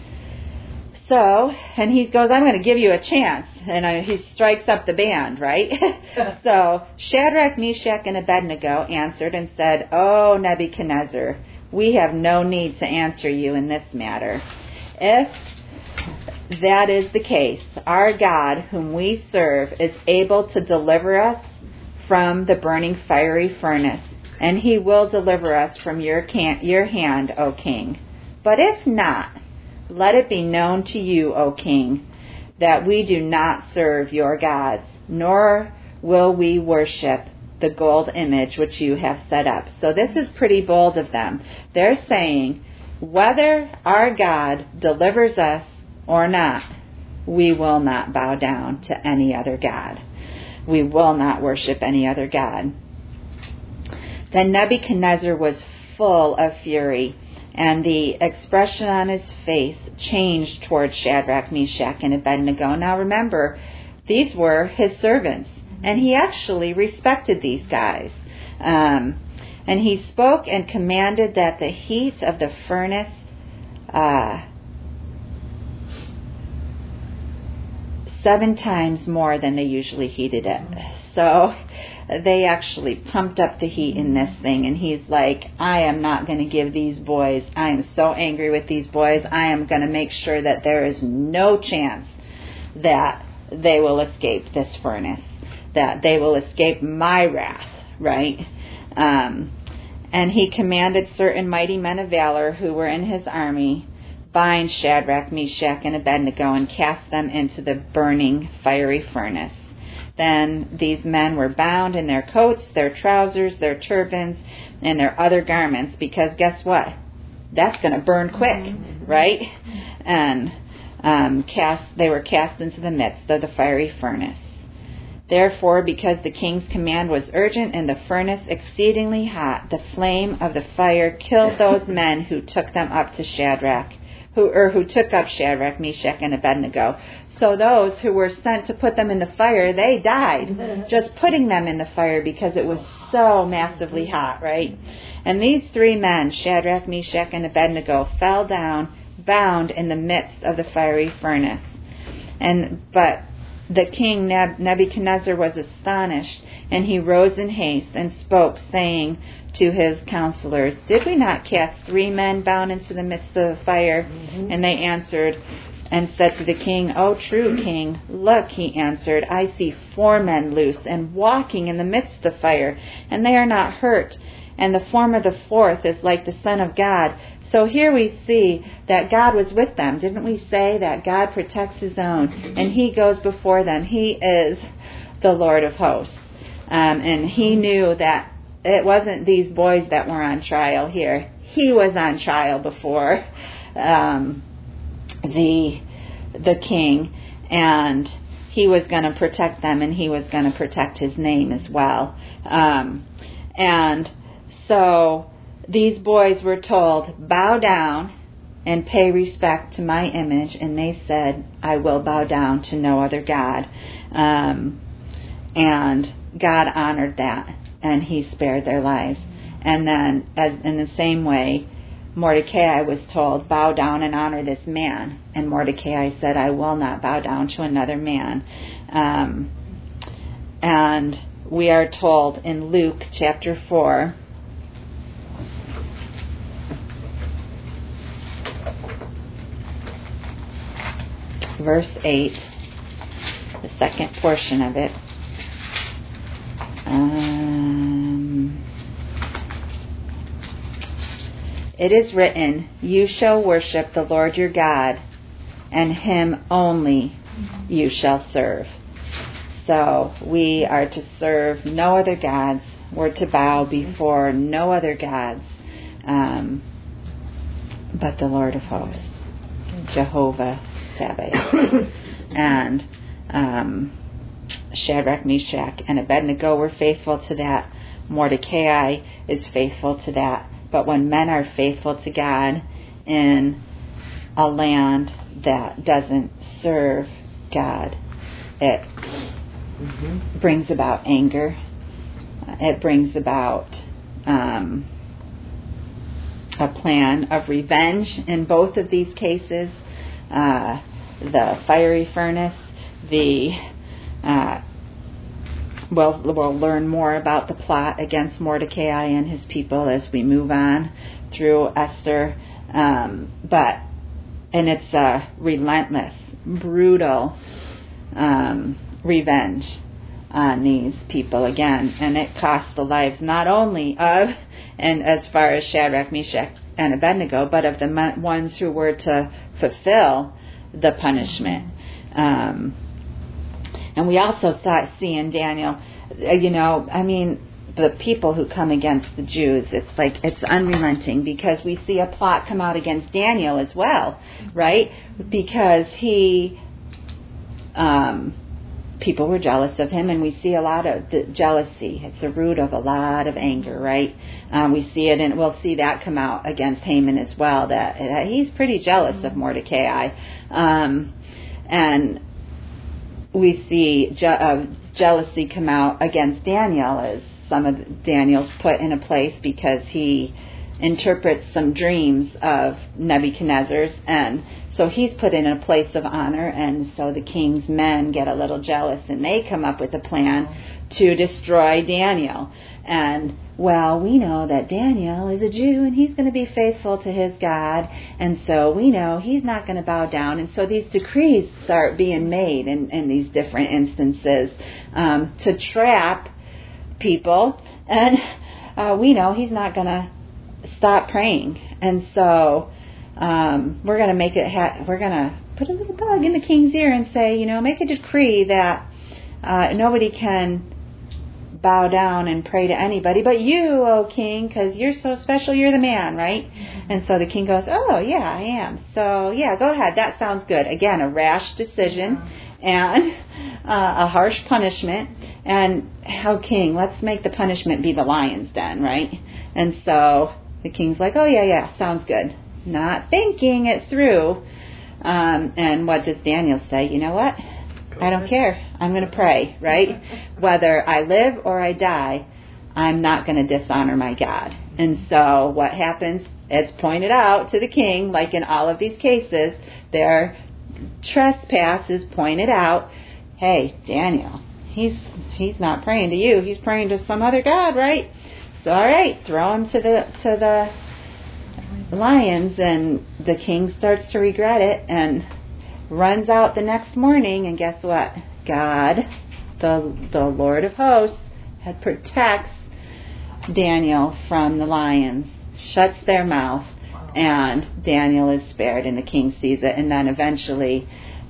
so, and he goes, I'm going to give you a chance. And uh, he strikes up the band, right? So Shadrach, Meshach, and Abednego answered and said, O Nebuchadnezzar, we have no need to answer you in this matter. If that is the case, our God, whom we serve, is able to deliver us from the burning fiery furnace, and he will deliver us from your, can- your hand, O king. But if not, let it be known to you, O king, that we do not serve your gods, nor will we worship the gold image which you have set up. So this is pretty bold of them. They're saying, whether our God delivers us or not, we will not bow down to any other God. We will not worship any other God. Then Nebuchadnezzar was full of fury, and the expression on his face changed toward Shadrach, Meshach, and Abednego. Now remember, these were his servants, and he actually respected these guys. Um, and he spoke and commanded that the heat of the furnace uh, seven times more than they usually heated it. So they actually pumped up the heat in this thing, and he's like, I am not going to give these boys, I am so angry with these boys, I am going to make sure that there is no chance that they will escape this furnace, that they will escape my wrath, right? Um, and he commanded certain mighty men of valor who were in his army, bind Shadrach, Meshach, and Abednego, and cast them into the burning fiery furnace. Then these men were bound in their coats, their trousers, their turbans, and their other garments, because guess what? That's going to burn quick, right? And um, cast. They were cast into the midst of the fiery furnace. Therefore, because the king's command was urgent and the furnace exceedingly hot, the flame of the fire killed those men who took them up to Shadrach, who or who took up Shadrach, Meshach, and Abednego. So those who were sent to put them in the fire, they died just putting them in the fire because it was so massively hot, right? And these three men, Shadrach, Meshach, and Abednego, fell down, bound in the midst of the fiery furnace. And but the king Nebuchadnezzar was astonished, and he rose in haste and spoke, saying to his counselors, Did we not cast three men bound into the midst of the fire? Mm-hmm. And they answered and said to the king, O true king, look, he answered, I see four men loose and walking in the midst of the fire, and they are not hurt. And the form of the fourth is like the Son of God. So here we see that God was with them. Didn't we say that God protects his own, and he goes before them? He is the Lord of hosts. Um, and he knew that it wasn't these boys that were on trial here. He was on trial before um, the the king, and he was going to protect them, and he was going to protect his name as well. Um, and so these boys were told, bow down and pay respect to my image, and they said, I will bow down to no other God. Um, and God honored that, and he spared their lives. And then, as, in the same way, Mordecai was told, bow down and honor this man. And Mordecai said, I will not bow down to another man. Um, and we are told in Luke chapter four, verse eight, the second portion of it. Um, it is written, you shall worship the Lord your God, and him only you shall serve. So we are to serve no other gods. We're to bow before no other gods um, but the Lord of hosts, Jehovah Sabaoth. And um, Shadrach, Meshach, and Abednego were faithful to that. Mordecai is faithful to that. But when men are faithful to God in a land that doesn't serve God, it mm-hmm. brings about anger. It brings about um, a plan of revenge in both of these cases. Uh, the fiery furnace, the uh, we'll, we'll learn more about the plot against Mordecai and his people as we move on through Esther. Um, but and it's a relentless, brutal um, revenge on these people again, and it cost the lives not only of, and as far as Shadrach, Meshach, and Abednego, but of the ones who were to fulfill the punishment. Um, and we also saw, see in Daniel, you know, I mean, the people who come against the Jews, it's like, it's unrelenting, because we see a plot come out against Daniel as well, right? Because he, um, people were jealous of him, and we see a lot of the jealousy. It's the root of a lot of anger, right? Um, we see it, and we'll see that come out against Haman as well, that uh, he's pretty jealous mm-hmm. of Mordecai. Um, and we see je- uh, jealousy come out against Daniel, as some of Daniel's put in a place because he interprets some dreams of Nebuchadnezzar's, and so he's put in a place of honor, and so the king's men get a little jealous, and they come up with a plan to destroy Daniel. And, well, we know that Daniel is a Jew, and he's going to be faithful to his God, and so we know he's not going to bow down. And so these decrees start being made in, in these different instances um, to trap people, and uh, we know he's not going to stop praying. And so um, we're going to make it ha- we're going to put a little bug in the king's ear and say, you know, make a decree that uh, nobody can bow down and pray to anybody but you, O king, because you're so special, you're the man, right? Mm-hmm. And so the king goes, oh yeah, I am, so yeah, go ahead, that sounds good. Again, a rash decision. Yeah. And uh, a harsh punishment. And how, king, let's make the punishment be the lion's den, right? And so the king's like, oh, yeah, yeah, sounds good. Not thinking it through. Um, and what does Daniel say? You know what? I don't care. I'm going to pray, right? Whether I live or I die, I'm not going to dishonor my God. And so what happens? It's pointed out to the king, like in all of these cases, their trespass is pointed out. Hey, Daniel, he's he's not praying to you. He's praying to some other god, right? So, all right, throw him to the to the lions, and the king starts to regret it and runs out the next morning. And guess what? God, the the Lord of hosts, had protects Daniel from the lions, shuts their mouth, and Daniel is spared, and the king sees it. And then eventually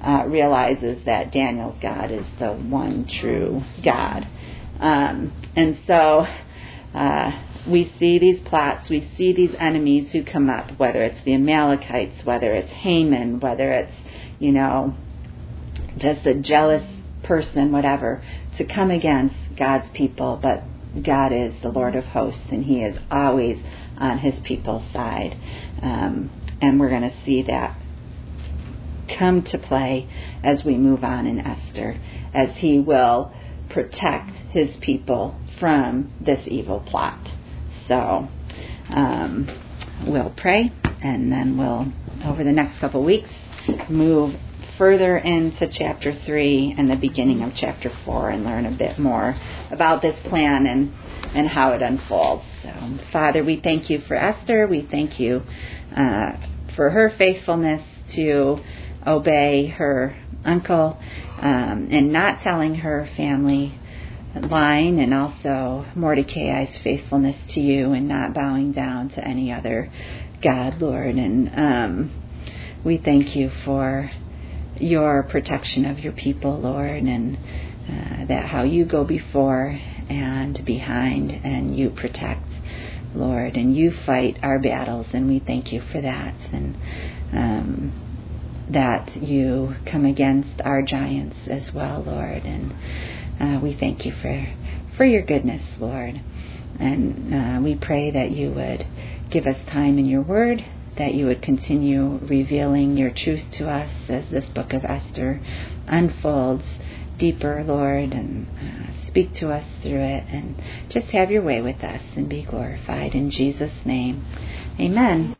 uh, realizes that Daniel's God is the one true God. Um, and so uh, we see these plots, we see these enemies who come up, whether it's the Amalekites, whether it's Haman, whether it's, you know, just a jealous person, whatever, to come against God's people. But God is the Lord of hosts, and he is always on his people's side. Um, and we're going to see that come to play as we move on in Esther, as he will protect his people from this evil plot. So um, we'll pray, and then we'll, over the next couple of weeks, move further into chapter three and the beginning of chapter four and learn a bit more about this plan and, and how it unfolds. So, Father, we thank you for Esther. We thank you uh, for her faithfulness to obey her uncle um, and not telling her family line, and also Mordecai's faithfulness to you and not bowing down to any other God, Lord. And um, we thank you for your protection of your people, Lord, and uh, that how you go before and behind and you protect, Lord, and you fight our battles, and we thank you for that. And um, that you come against our giants as well, Lord, and uh, we thank you for for your goodness, Lord. And uh, we pray that you would give us time in your word, that you would continue revealing your truth to us as this book of Esther unfolds deeper, Lord, and uh, speak to us through it, and just have your way with us and be glorified. In Jesus' name, amen.